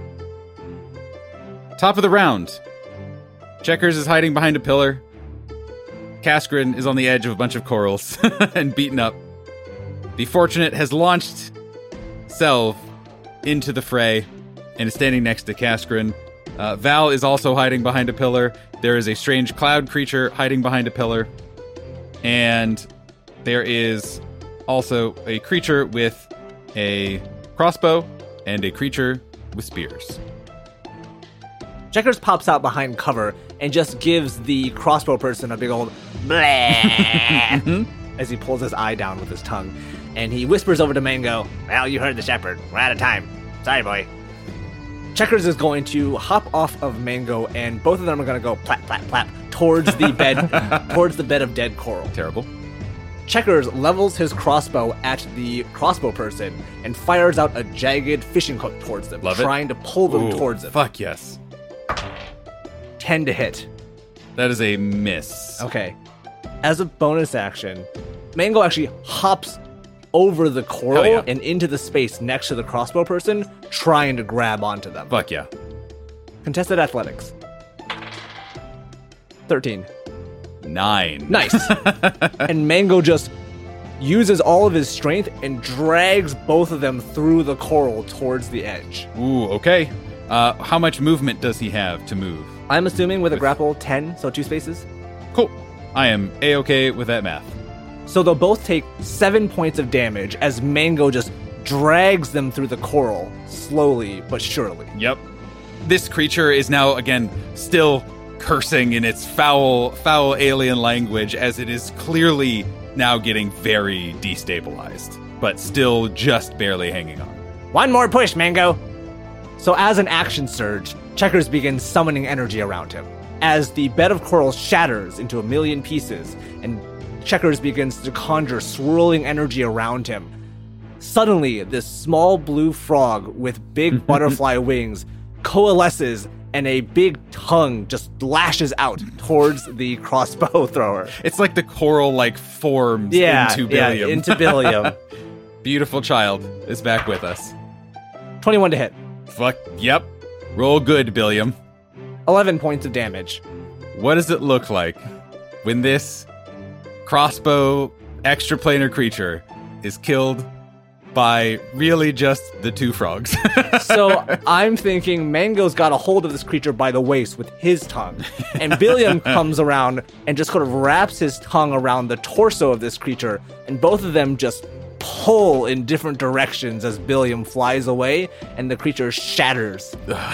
Top of the round. Checkers is hiding behind a pillar. Kaskrin is on the edge of a bunch of corals and beaten up. The Fortunate has launched Selv into the fray and is standing next to Kaskrin. Uh, Val is also hiding behind a pillar. There is a strange cloud creature hiding behind a pillar. And there is also a creature with a crossbow and a creature with spears. Checkers pops out behind cover and just gives the crossbow person a big old bleh as he pulls his eye down with his tongue. And he whispers over to Mango, well, you heard the shepherd. We're out of time. Sorry, boy. Checkers is going to hop off of Mango, and both of them are going to go plap, plap, plap towards the bed, towards the bed of dead coral. Terrible. Checkers levels his crossbow at the crossbow person and fires out a jagged fishing hook towards them, Love it. trying to pull them Ooh, towards him. Fuck yes. ten to hit. That is a miss. Okay. As a bonus action, Mango actually hops over the coral Hell yeah. and into the space next to the crossbow person, trying to grab onto them. Fuck yeah. Contested athletics. thirteen. Nine. Nice. And Mango just uses all of his strength and drags both of them through the coral towards the edge. Ooh, okay. Uh, how much movement does he have to move? I'm assuming with a grapple, ten, so two spaces. Cool. I am A-okay with that math. So they'll both take seven points of damage as Mango just drags them through the coral, slowly but surely. Yep. This creature is now, again, still cursing in its foul, foul alien language as it is clearly now getting very destabilized, but still just barely hanging on. One more push, Mango! So as an action surge, Checkers begins summoning energy around him. As the bed of coral shatters into a million pieces, and Checkers begins to conjure swirling energy around him, suddenly this small blue frog with big butterfly wings coalesces and a big tongue just lashes out towards the crossbow thrower. It's like the coral, like, forms Yeah, into yeah, Billiam. into Billiam. Beautiful child is back with us. twenty-one to hit. Fuck, yep. Roll good, Billiam. eleven points of damage. What does it look like when this crossbow extraplanar creature is killed by really just the two frogs? So I'm thinking Mango's got a hold of this creature by the waist with his tongue. And Billiam comes around and just sort of wraps his tongue around the torso of this creature. And both of them just pull in different directions as Billiam flies away and the creature shatters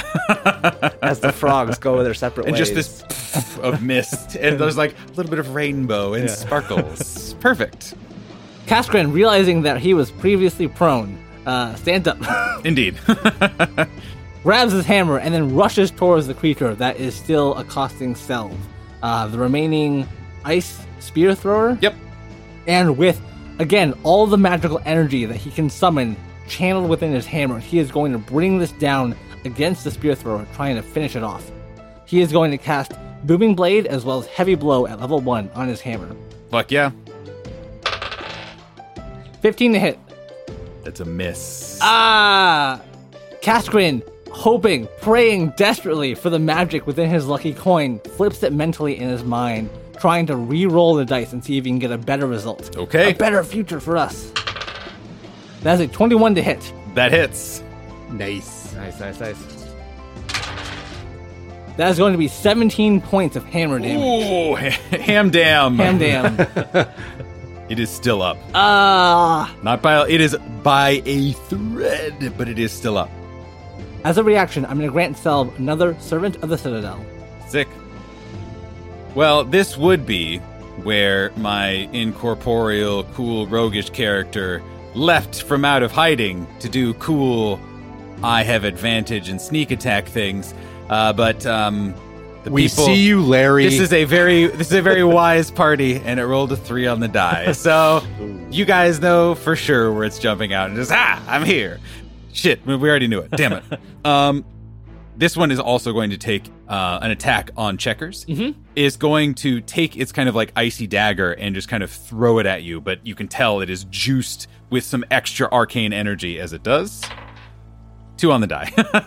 as the frogs go their separate and ways. just this pff of mist. And there's like a little bit of rainbow and sparkles. Perfect. Cascarin, realizing that he was previously prone, uh, stands up, Indeed. grabs his hammer, and then rushes towards the creature that is still accosting Selv, uh, the remaining ice spear thrower. Yep. And with, again, all the magical energy that he can summon channeled within his hammer, he is going to bring this down against the spear thrower, trying to finish it off. He is going to cast Booming Blade as well as Heavy Blow at level one on his hammer. Fuck yeah. fifteen to hit. That's a miss. Ah! Cascarin, hoping, praying desperately for the magic within his lucky coin, flips it mentally in his mind, trying to re-roll the dice and see if he can get a better result. Okay. A better future for us. That's a twenty-one to hit. That hits. Nice. Nice, nice, nice. That is going to be seventeen points of hammer damage. Ooh, ham dam. Ham damn. It is still up. Ah! Not by, it is by a thread, but it is still up. As a reaction, I'm going to grant Selv another Servant of the Citadel. Sick. Well, this would be where my incorporeal, cool, roguish character left from out of hiding to do cool, I have advantage and sneak attack things. Uh, but um, the We people, see you, Larry. This is a very this is a very wise party, and it rolled a three on the die. So you guys know for sure where it's jumping out, and just ah, I'm here. Shit, we already knew it. Damn it. Um, this one is also going to take uh, an attack on Checkers. Mm-hmm. Is going to take its kind of like icy dagger and just kind of throw it at you, but you can tell it is juiced with some extra arcane energy as it does. Two on the die.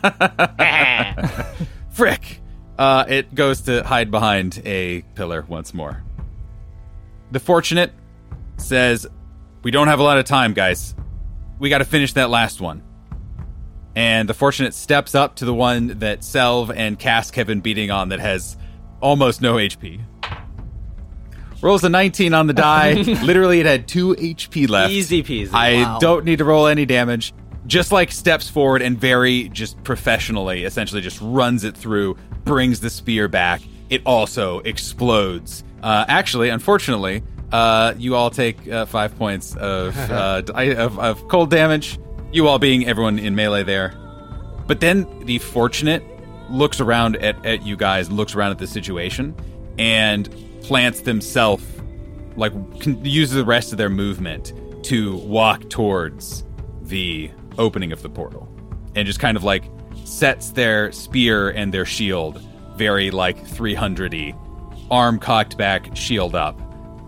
Frick. Uh, it goes to hide behind a pillar once more. The Fortunate says, we don't have a lot of time, guys. We got to finish that last one. And the Fortunate steps up to the one that Selv and Cask have been beating on that has almost no H P. Rolls a nineteen on the die. Literally, it had two H P left. Easy peasy. I Wow. don't need to roll any damage. Just like steps forward and very just professionally, essentially just runs it through, brings the spear back. It also explodes. Uh, actually, unfortunately, uh, you all take uh, five points of, uh, di- of of cold damage. You all being everyone in melee there. But then the Fortunate looks around at, at you guys, looks around at the situation, and plants themselves like can use the rest of their movement to walk towards the opening of the portal, and just kind of like sets their spear and their shield very like three hundred-y, arm cocked back, shield up.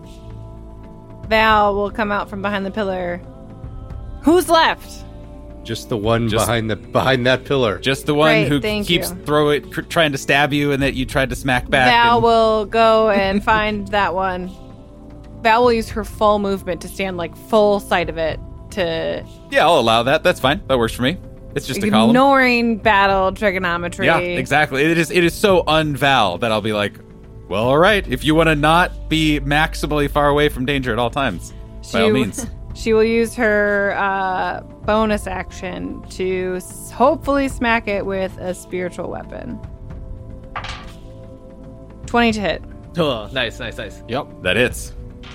Val will come out from behind the pillar. Who's left? Just the one Just- behind the behind that pillar. Just the one Great, who thank keeps you. throw it, cr- trying to stab you, and that you tried to smack back. Val and- will go and find that one. Val will use her full movement to stand like full sight of it to Yeah, I'll allow that. That's fine. That works for me. It's just a column. ignoring battle trigonometry. Yeah, exactly. It is. It is so un-Val that I'll be like, well, all right. If you want to not be maximally far away from danger at all times, by all means. She will use her uh, bonus action to s- hopefully smack it with a spiritual weapon. twenty to hit. Oh, nice, nice, nice. Yep. That hits.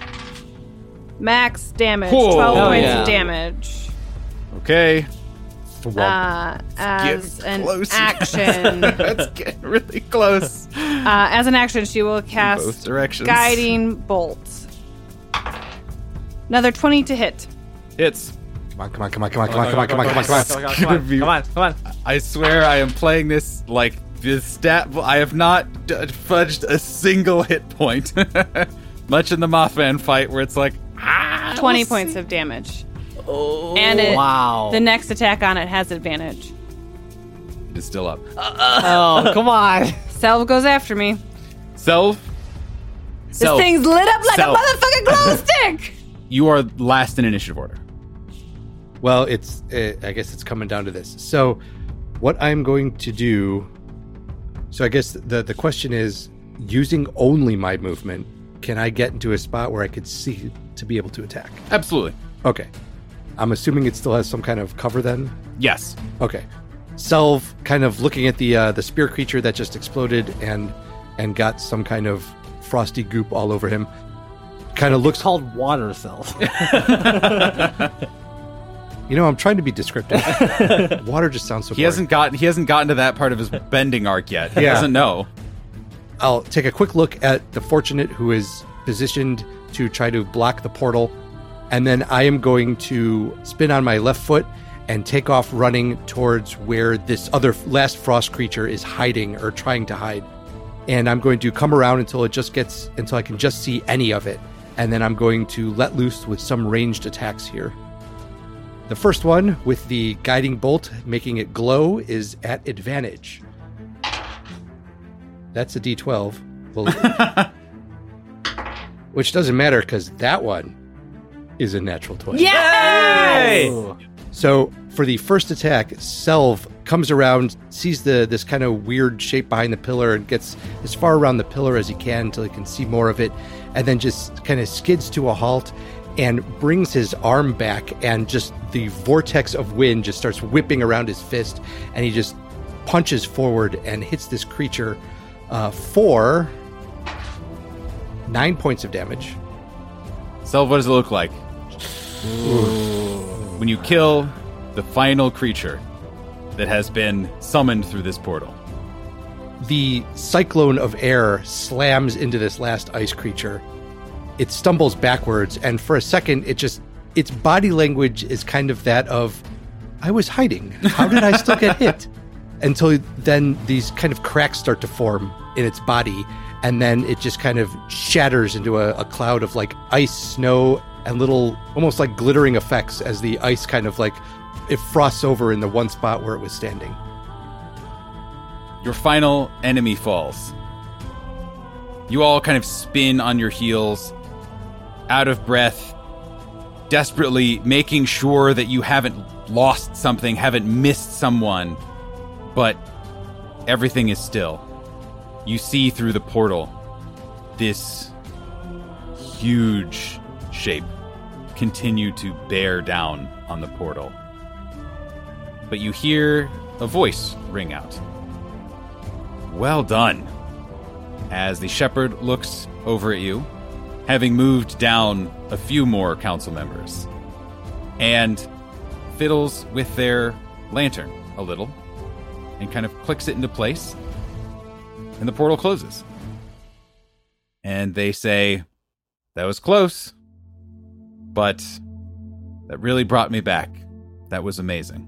Max damage. Whoa. twelve Oh, points yeah. of damage. Okay. Uh, as getting an close. action, That's getting really close. uh, as an action, she will cast Both directions. Guiding Bolt. Another twenty to hit. Hits. Come on, come on, come on, come on, come on, come on, come on, come on, come on. Come on, come on, come on, come on. I swear I am playing this like the stat. I have not d- fudged a single hit point. Much in the Mothman fight where it's like, ah, twenty we'll points see. of damage. Oh, and it, Wow. the next attack on it has advantage. It is still up. Oh, come on. Selv goes after me. Self. This Self. thing's lit up like Self. a motherfucking glow stick. You are last in initiative order. Well, it's uh, I guess it's coming down to this. So, what I'm going to do. So I guess the the question is, using only my movement, can I get into a spot where I could see to be able to attack? Absolutely. Okay. I'm assuming it still has some kind of cover then. Yes. Okay. Selv kind of looking at the uh, the spear creature that just exploded and and got some kind of frosty goop all over him. Kind of looks. Called water cells. You know, I'm trying to be descriptive. Water just sounds so. He boring. hasn't gotten. He hasn't gotten to that part of his bending arc yet. He Yeah. doesn't know. I'll take a quick look at the Fortunate who is positioned to try to block the portal, and then I am going to spin on my left foot and take off running towards where this other last frost creature is hiding or trying to hide. And I'm going to come around until it just gets until I can just see any of it, and then I'm going to let loose with some ranged attacks here. The first one with the guiding bolt making it glow is at advantage. That's a D twelve. Well, which doesn't matter because that one is a natural twenty. Hey! Ooh. So for the first attack, Selv comes around, sees the this kind of weird shape behind the pillar, and gets as far around the pillar as he can until he can see more of it, and then just kind of skids to a halt and brings his arm back, and just the vortex of wind just starts whipping around his fist, and he just punches forward and hits this creature uh, for nine points of damage. So what does it look like? When you kill the final creature that has been summoned through this portal. The cyclone of air slams into this last ice creature. It stumbles backwards, and for a second, it just its body language is kind of that of, I was hiding. How did I still get hit? Until then these kind of cracks start to form in its body, and then it just kind of shatters into a, a cloud of like ice, snow, and little almost like glittering effects as the ice kind of like it frosts over in the one spot where it was standing. Your final enemy falls. You all kind of spin on your heels, out of breath, desperately making sure that you haven't lost something, haven't missed someone, but everything is still. You see through the portal this huge shape continue to bear down on the portal. But you hear a voice ring out. Well done. As the shepherd looks over at you, having moved down a few more council members, and fiddles with their lantern a little, and kind of clicks it into place, and the portal closes. And they say, That was close, but that really brought me back. That was amazing.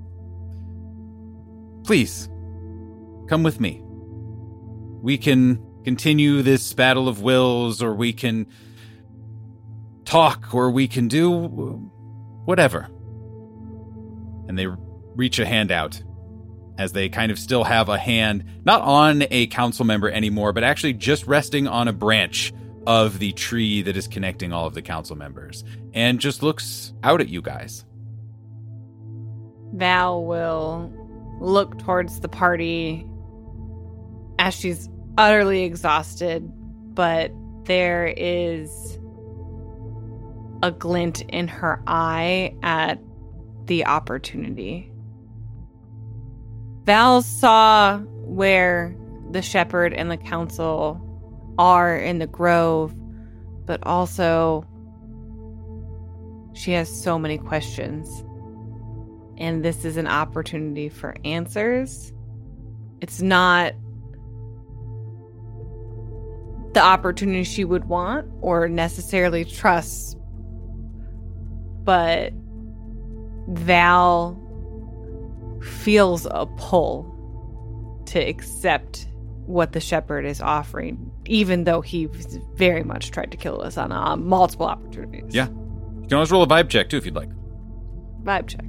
Please, come with me. We can continue this battle of wills, or we can talk, or we can do whatever. And they reach a hand out, as they kind of still have a hand, not on a council member anymore, but actually just resting on a branch of the tree that is connecting all of the council members, and just looks out at you guys. Val will look towards the party as she's utterly exhausted, but there is a glint in her eye at the opportunity. Val saw where the shepherd and the council are in the grove, but also she has so many questions. And this is an opportunity for answers. It's not the opportunity she would want or necessarily trust, but Val feels a pull to accept what the shepherd is offering, even though he very much tried to kill us on uh, multiple opportunities. Yeah. You can always roll a vibe check, too, if you'd like. Vibe check.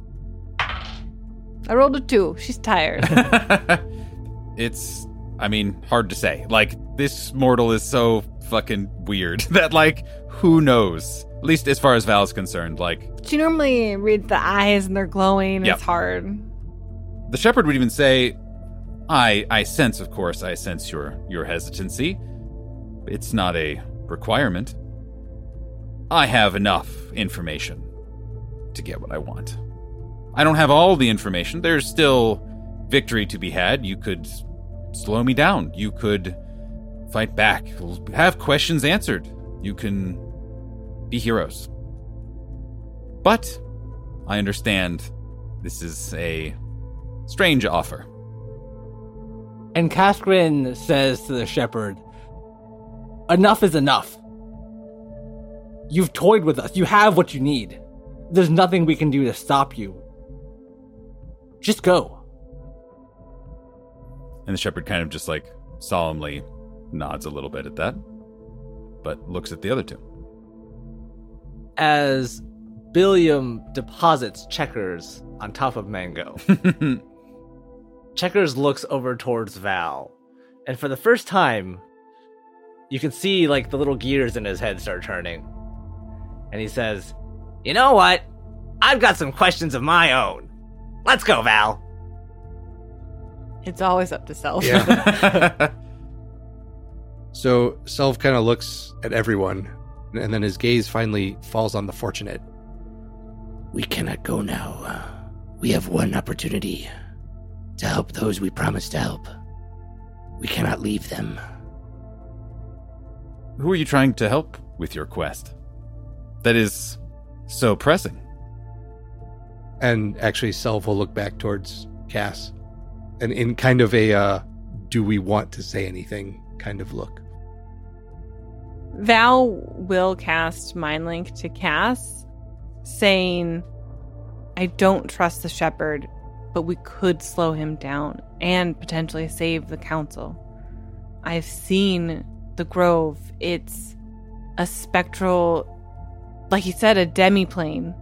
I rolled a two. She's tired. It's, I mean, hard to say. Like, this mortal is so fucking weird that, like, who knows? At least as far as Val's concerned, like... She normally reads the eyes and they're glowing. Yep. It's hard. The shepherd would even say, I I sense, of course, I sense your, your hesitancy. It's not a requirement. I have enough information to get what I want. I don't have all the information. There's still victory to be had. You could slow me down. You could fight back. Have questions answered. You can be heroes. But I understand this is a strange offer. And Kaskrin says to the shepherd, enough is enough. You've toyed with us. You have what you need. There's nothing we can do to stop you. Just go. And the shepherd kind of just like solemnly nods a little bit at that, but looks at the other two. As Billiam deposits Checkers on top of Mango, Checkers looks over towards Val, and for the first time, you can see like the little gears in his head start turning. And he says, "You know what? I've got some questions of my own. Let's go, Val." It's always up to Self. Yeah. So Self kind of looks at everyone, and then his gaze finally falls on the fortunate. We cannot go now. We have one opportunity to help those we promised to help. We cannot leave them. Who are you trying to help with your quest? That is so pressing. And actually, Self will look back towards Cass, and in kind of a uh, do we want to say anything kind of look. Val will cast Mind Link to Cass, saying, I don't trust the shepherd, but we could slow him down and potentially save the council. I've seen the Grove. It's a spectral, like he said, a demiplane.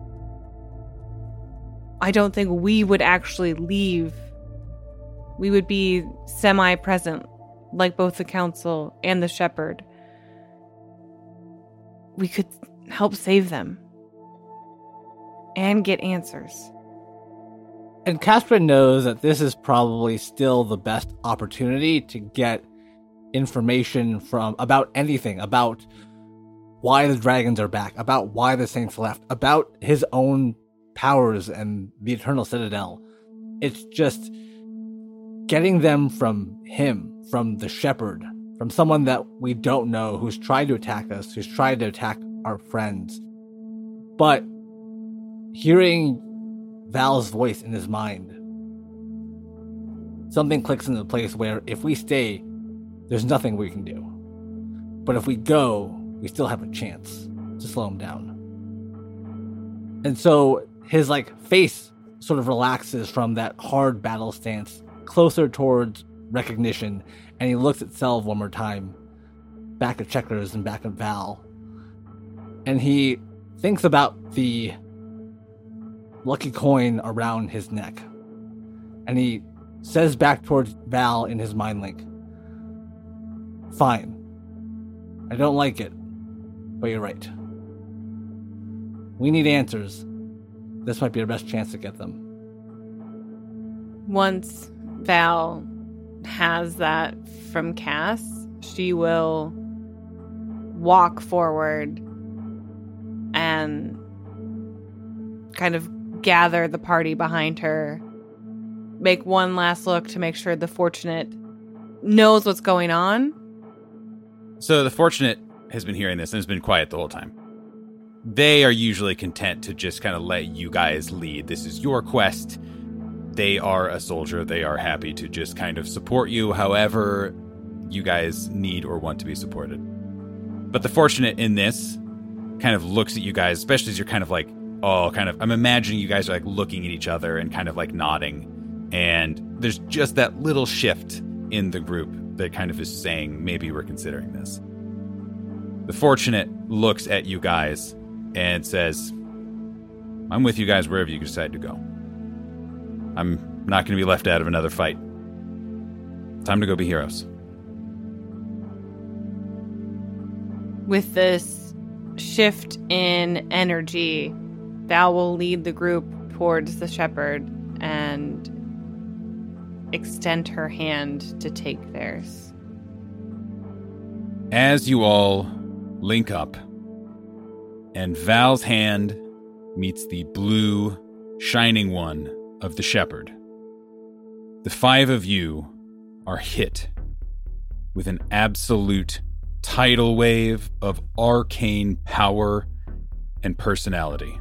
I don't think we would actually leave. We would be semi-present, like both the council and the shepherd. We could help save them and get answers. And Kaskrin knows that this is probably still the best opportunity to get information from about anything, about why the dragons are back, about why the Saints left, about his own powers and the Eternal Citadel. It's just getting them from him, from the shepherd, from someone that we don't know, who's tried to attack us, who's tried to attack our friends. But hearing Val's voice in his mind, something clicks into place where if we stay, there's nothing we can do. But if we go, we still have a chance to slow him down. And so his like face sort of relaxes from that hard battle stance closer towards recognition, and he looks at Selv one more time, back at Checkers and back at Val, and he thinks about the lucky coin around his neck, and he says back towards Val in his mind link, "Fine. I don't like it, but you're right. We need answers. This might be our best chance to get them." Once Val has that from Cass, she will walk forward and kind of gather the party behind her, make one last look to make sure the Fortunate knows what's going on. So the Fortunate has been hearing this and has been quiet the whole time. They are usually content to just kind of let you guys lead. This is your quest. They are a soldier. They are happy to just kind of support you however you guys need or want to be supported. But the Fortunate in this kind of looks at you guys, especially as you're kind of like, oh, kind of, I'm imagining you guys are like looking at each other and kind of like nodding. And there's just that little shift in the group that kind of is saying, maybe we're considering this. The Fortunate looks at you guys and says, I'm with you guys wherever you decide to go. I'm not going to be left out of another fight. Time to go be heroes. With this shift in energy, Val will lead the group towards the shepherd and extend her hand to take theirs. As you all link up, and Val's hand meets the blue, shining one of the shepherd, the five of you are hit with an absolute tidal wave of arcane power and personality.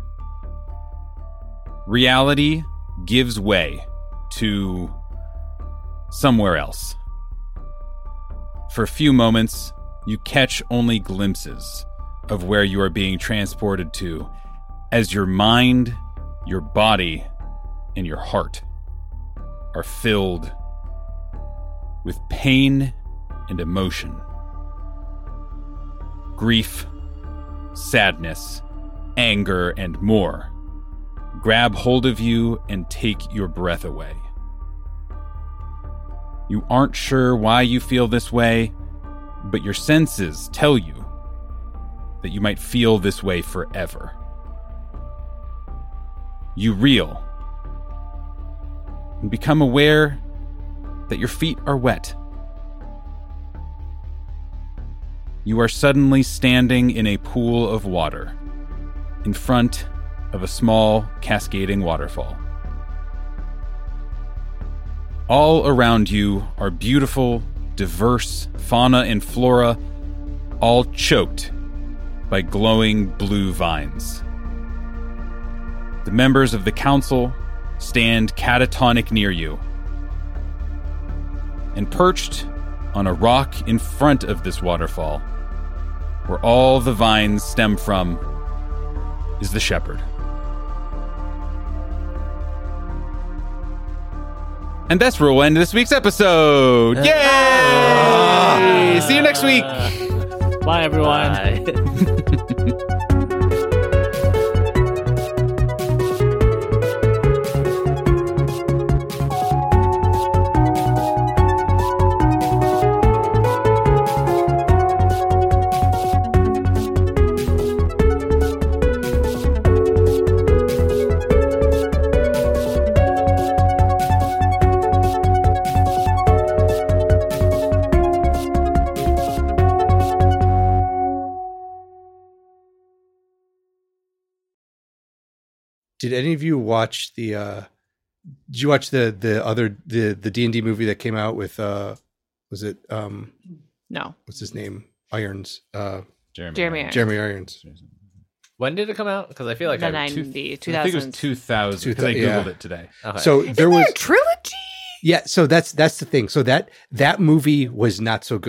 Reality gives way to somewhere else. For a few moments, you catch only glimpses of where you are being transported to as your mind, your body, and your heart are filled with pain and emotion. Grief, sadness, anger, and more grab hold of you and take your breath away. You aren't sure why you feel this way, but your senses tell you that you might feel this way forever. You reel and become aware that your feet are wet. You are suddenly standing in a pool of water in front of a small cascading waterfall. All around you are beautiful, diverse fauna and flora, all choked by glowing blue vines. The members of the council stand catatonic near you. And perched on a rock in front of this waterfall, where all the vines stem from, is the shepherd. And that's where we'll end this week's episode. Yay! Uh, See you next week. Bye, everyone. Bye. Did any of you watch the? Uh, did you watch the the other the the D and D movie that came out with? Uh, was it? Um, No. what's his name? Irons. Uh, Jeremy. Jeremy Irons. Jeremy Irons. When did it come out? Because I feel like The I ninety, two I think it was thousand. two thousand, because I Yeah. Googled it today. okay. So there was trilogy? yeah. So that's that's the thing. So that that movie was not so good.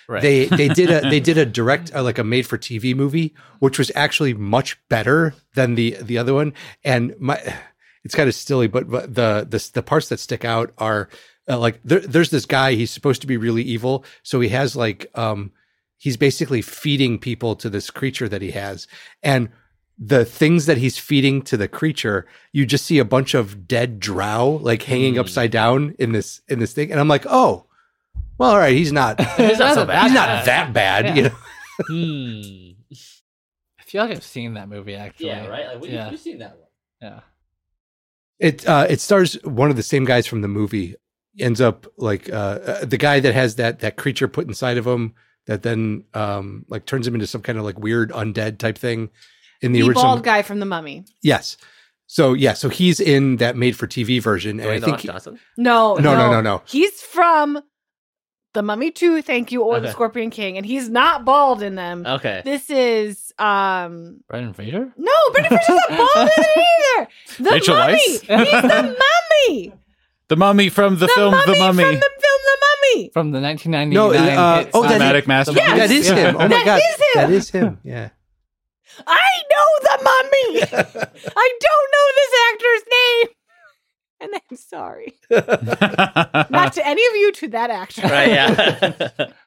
Right. They they did a they did a direct uh, like a made for T V movie, which was actually much better than the the other one. And my it's kind of silly, but but the the the parts that stick out are uh, like there, there's this guy. He's supposed to be really evil, so he has like um he's basically feeding people to this creature that he has, and the things that he's feeding to the creature, you just see a bunch of dead drow like hanging mm. upside down in this in this thing, and I'm like, oh. Well, all right, he's not. He's not so bad. He's not that bad, Yeah. you know. Hmm. I feel like I've seen that movie actually. Yeah, right. Like, we, Yeah. We've seen that one. Yeah. It uh, it stars one of the same guys from the movie. Ends up like uh, uh, the guy that has that that creature put inside of him that then um, like turns him into some kind of like weird undead type thing. In the, The original, bald guy from The Mummy. yes. So yeah, so he's in that made for T V version, and Dwayne I The think Rock he- Johnson. No, No, no, no, no. He's from The Mummy two, thank you, or The Okay. Scorpion King, and he's not bald in them. Okay. This is um Brendan Fraser? no, Brendan Fraser's not bald in it either. The Rachel Mummy. Weisz? He's the Mummy. The Mummy from the, The film Mummy The Mummy. from the film The Mummy. From the nineteen ninety-nine No, uh, hit oh, that Cinematic is- Masterpiece. Yes. that is him. Oh my That god, is him. that is him. Yeah. I know The Mummy. I don't know this actor's name. And I'm sorry. Not to any of you, to that actor. Right. Yeah.